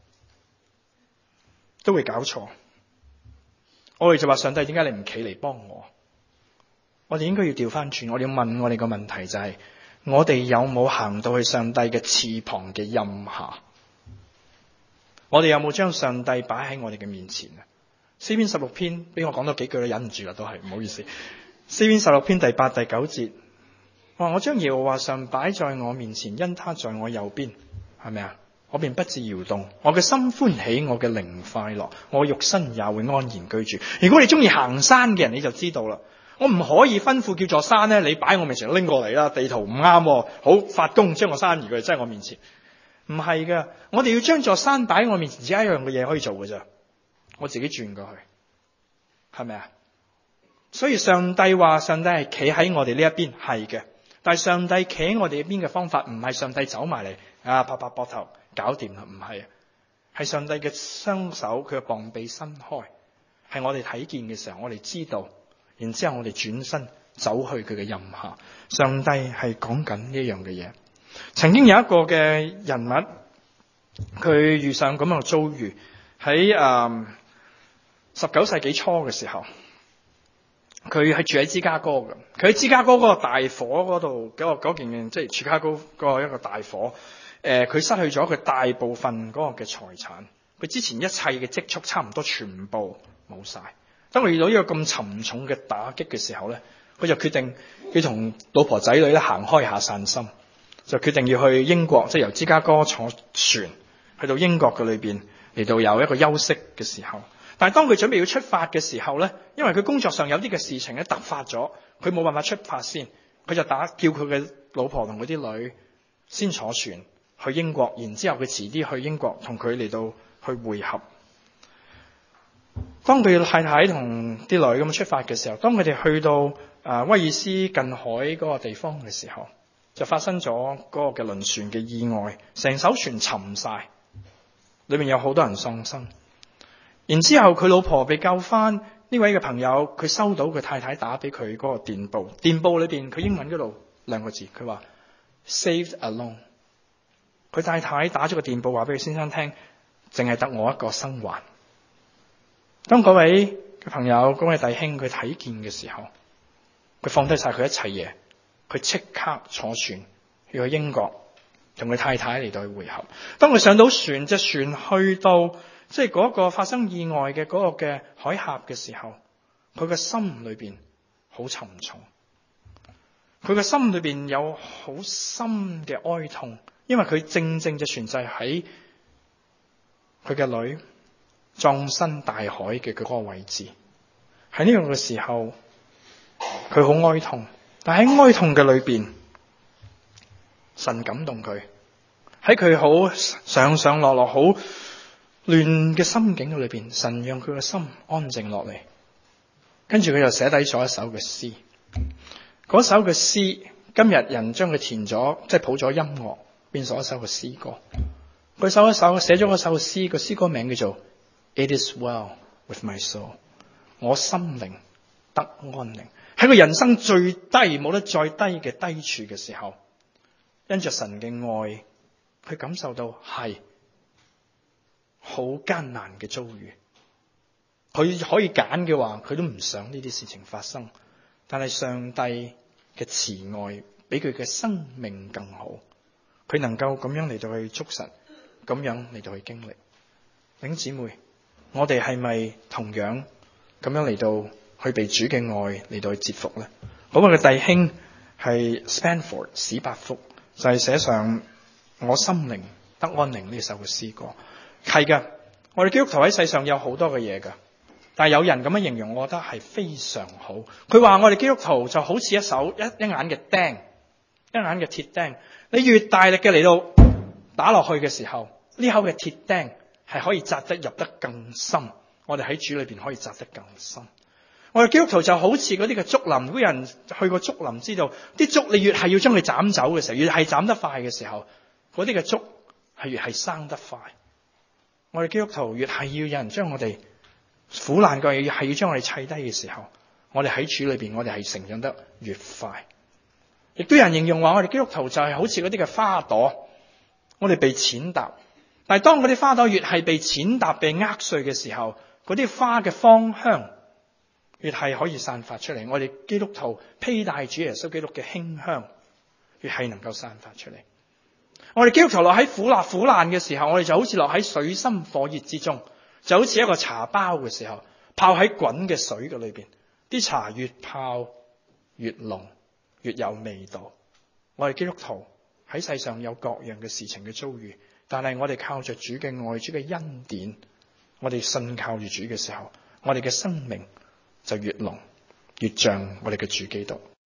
S1: 都會搞錯。我哋就話，上帝，點解你唔企嚟幫我？我哋應該要調翻轉，我哋要問我哋個問題就係、是，我哋有冇行到去上帝嘅翅膀嘅蔭下？我哋有冇將上帝擺喺我哋嘅面前啊？詩篇十六篇，俾我講多幾句都忍唔住啦，都係唔好意思。詩篇十六篇第八、第九節。話我將耶和華常擺在我面前，因他在我右邊，係咪啊？我便不致搖動，我嘅心歡喜，我嘅靈快樂，我肉身也會安然居住。如果你中意行山嘅人，你就知道啦。我唔可以吩咐叫座山咧，你擺我面前拎過嚟啦，地圖唔啱，好發功將個山移過嚟，真係我面前。唔係噶，我哋要將座山擺喺我面前，只係一樣嘅嘢可以做嘅咋，我自己轉過去，係咪啊？所以上帝話，上帝係企喺我哋呢一邊，係嘅。但係上帝企喺我哋一邊嘅方法，唔係上帝走埋嚟啊，拍拍膊頭搞掂啦，唔係，係上帝嘅雙手，佢嘅膀臂伸開，係我哋睇見嘅時候，我哋知道，然之後我哋轉身走去佢嘅蔭下。上帝係講緊呢樣嘅嘢。曾經有一個嘅人物，佢遇上咁樣嘅遭遇，喺誒十九世紀初嘅時候。佢係住喺芝加哥嘅，佢喺芝加哥嗰個大火嗰度，嗰個嗰件即係芝加哥嗰個一個大火，誒、呃，佢失去咗佢大部分嗰個嘅財產，佢之前一切嘅積蓄差唔多全部冇晒。當佢遇到呢個咁沉重嘅打擊嘅時候咧，佢就決定要同老婆仔女咧行開下散心，就決定要去英國，即係由芝加哥坐船去到英國嘅裏邊嚟到有一個休息嘅時候。但係當佢準備要出發嘅時候咧，因為佢工作上有啲嘅事情咧突發咗，佢冇辦法出發先，佢就打叫佢嘅老婆同佢啲女先坐船去英國，然之後佢遲啲去英國同佢嚟到去會合。當佢太太同啲女咁出發嘅時候，當佢哋去到誒威爾斯近海嗰個地方嘅時候，就發生咗嗰個嘅輪船嘅意外，成艘船沉晒，裏面有好多人喪生。然之後佢老婆被救翻，呢位嘅朋友佢收到佢太太打俾佢嗰個電報，電報裏邊佢英文嗰度兩個字，佢話 saved alone。佢太太打咗個電報話俾佢先生聽，淨係得我一個生還。當嗰位嘅朋友、嗰位弟兄佢睇見嘅時候，佢放低晒佢一切嘢，佢即刻坐船要去英國同佢太太嚟到去會合。當佢上到船，隻船去到即係嗰個發生意外嘅嗰個嘅海峽嘅時候，佢嘅心裏邊好沉重，佢嘅心裏邊有好深嘅哀痛，因為佢正正隻船就係喺佢嘅女葬身大海嘅嗰個位置。喺呢個嘅時候，佢好哀痛，但喺哀痛嘅裏邊，神感動佢，喺佢好上上落落好亂嘅心境嘅裏邊，神讓佢嘅心安靜落嚟。跟住佢就寫低咗一首嘅詩，嗰首嘅詩今日人將佢填咗，即係譜咗音樂，變咗一首嘅詩歌。佢首一首寫咗嗰首詩，個詩歌名叫做 It is well with my soul。我心靈得安寧。喺佢人生最低冇得再低嘅低處嘅時候，因着神嘅愛，佢感受到係好艱難嘅遭遇。佢可以揀嘅話，佢都唔想呢啲事情發生。但係上帝嘅慈愛比佢嘅生命更好，佢能夠咁樣嚟到去捉實，咁樣嚟到去經歷。弟兄姊妹，我哋係咪同樣咁樣嚟到去被主嘅愛嚟到去折服呢？嗰個嘅弟兄係 Spanford 史伯福，就係、是、寫上我心靈得安寧呢首嘅詩歌。係嘅，我哋基督徒喺世上有好多嘅嘢噶，但係有人咁樣形容，我覺得係非常好。佢話我哋基督徒就好似一手一一眼嘅釘，一眼嘅鐵釘，你越大力嘅嚟到打落去嘅時候，呢口嘅鐵釘係可以扎得入得更深。我哋喺主裏邊可以扎得更深。我哋基督徒就好似嗰啲嘅竹林，如果有人去過竹林，知道啲竹你越係要將佢斬走嘅時候，越係斬得快嘅時候，嗰啲嘅竹係越係生得快。我哋基督徒越係要有人將我哋苦難嘅嘢，越係要將我哋砌低嘅時候，我哋喺主裏邊，我哋係成長得越快。亦都有人形容話，我哋基督徒就係好似嗰啲嘅花朵，我哋被踐踏，但係當嗰啲花朵越係被踐踏、被扼碎嘅時候，嗰啲花嘅芳香越係可以散發出嚟。我哋基督徒披戴主耶穌基督嘅馨香，越係能夠散發出嚟。我哋基督徒落喺苦辣苦難嘅時候，我哋就好似落喺水深火熱之中，就好似一個茶包嘅時候，泡喺滾嘅水嘅裏邊，啲茶越泡越濃，越有味道。我哋基督徒喺世上有各樣嘅事情嘅遭遇，但係我哋靠着主嘅愛、主嘅恩典，我哋信靠住主嘅時候，我哋嘅生命就越濃，越像我哋嘅主基督。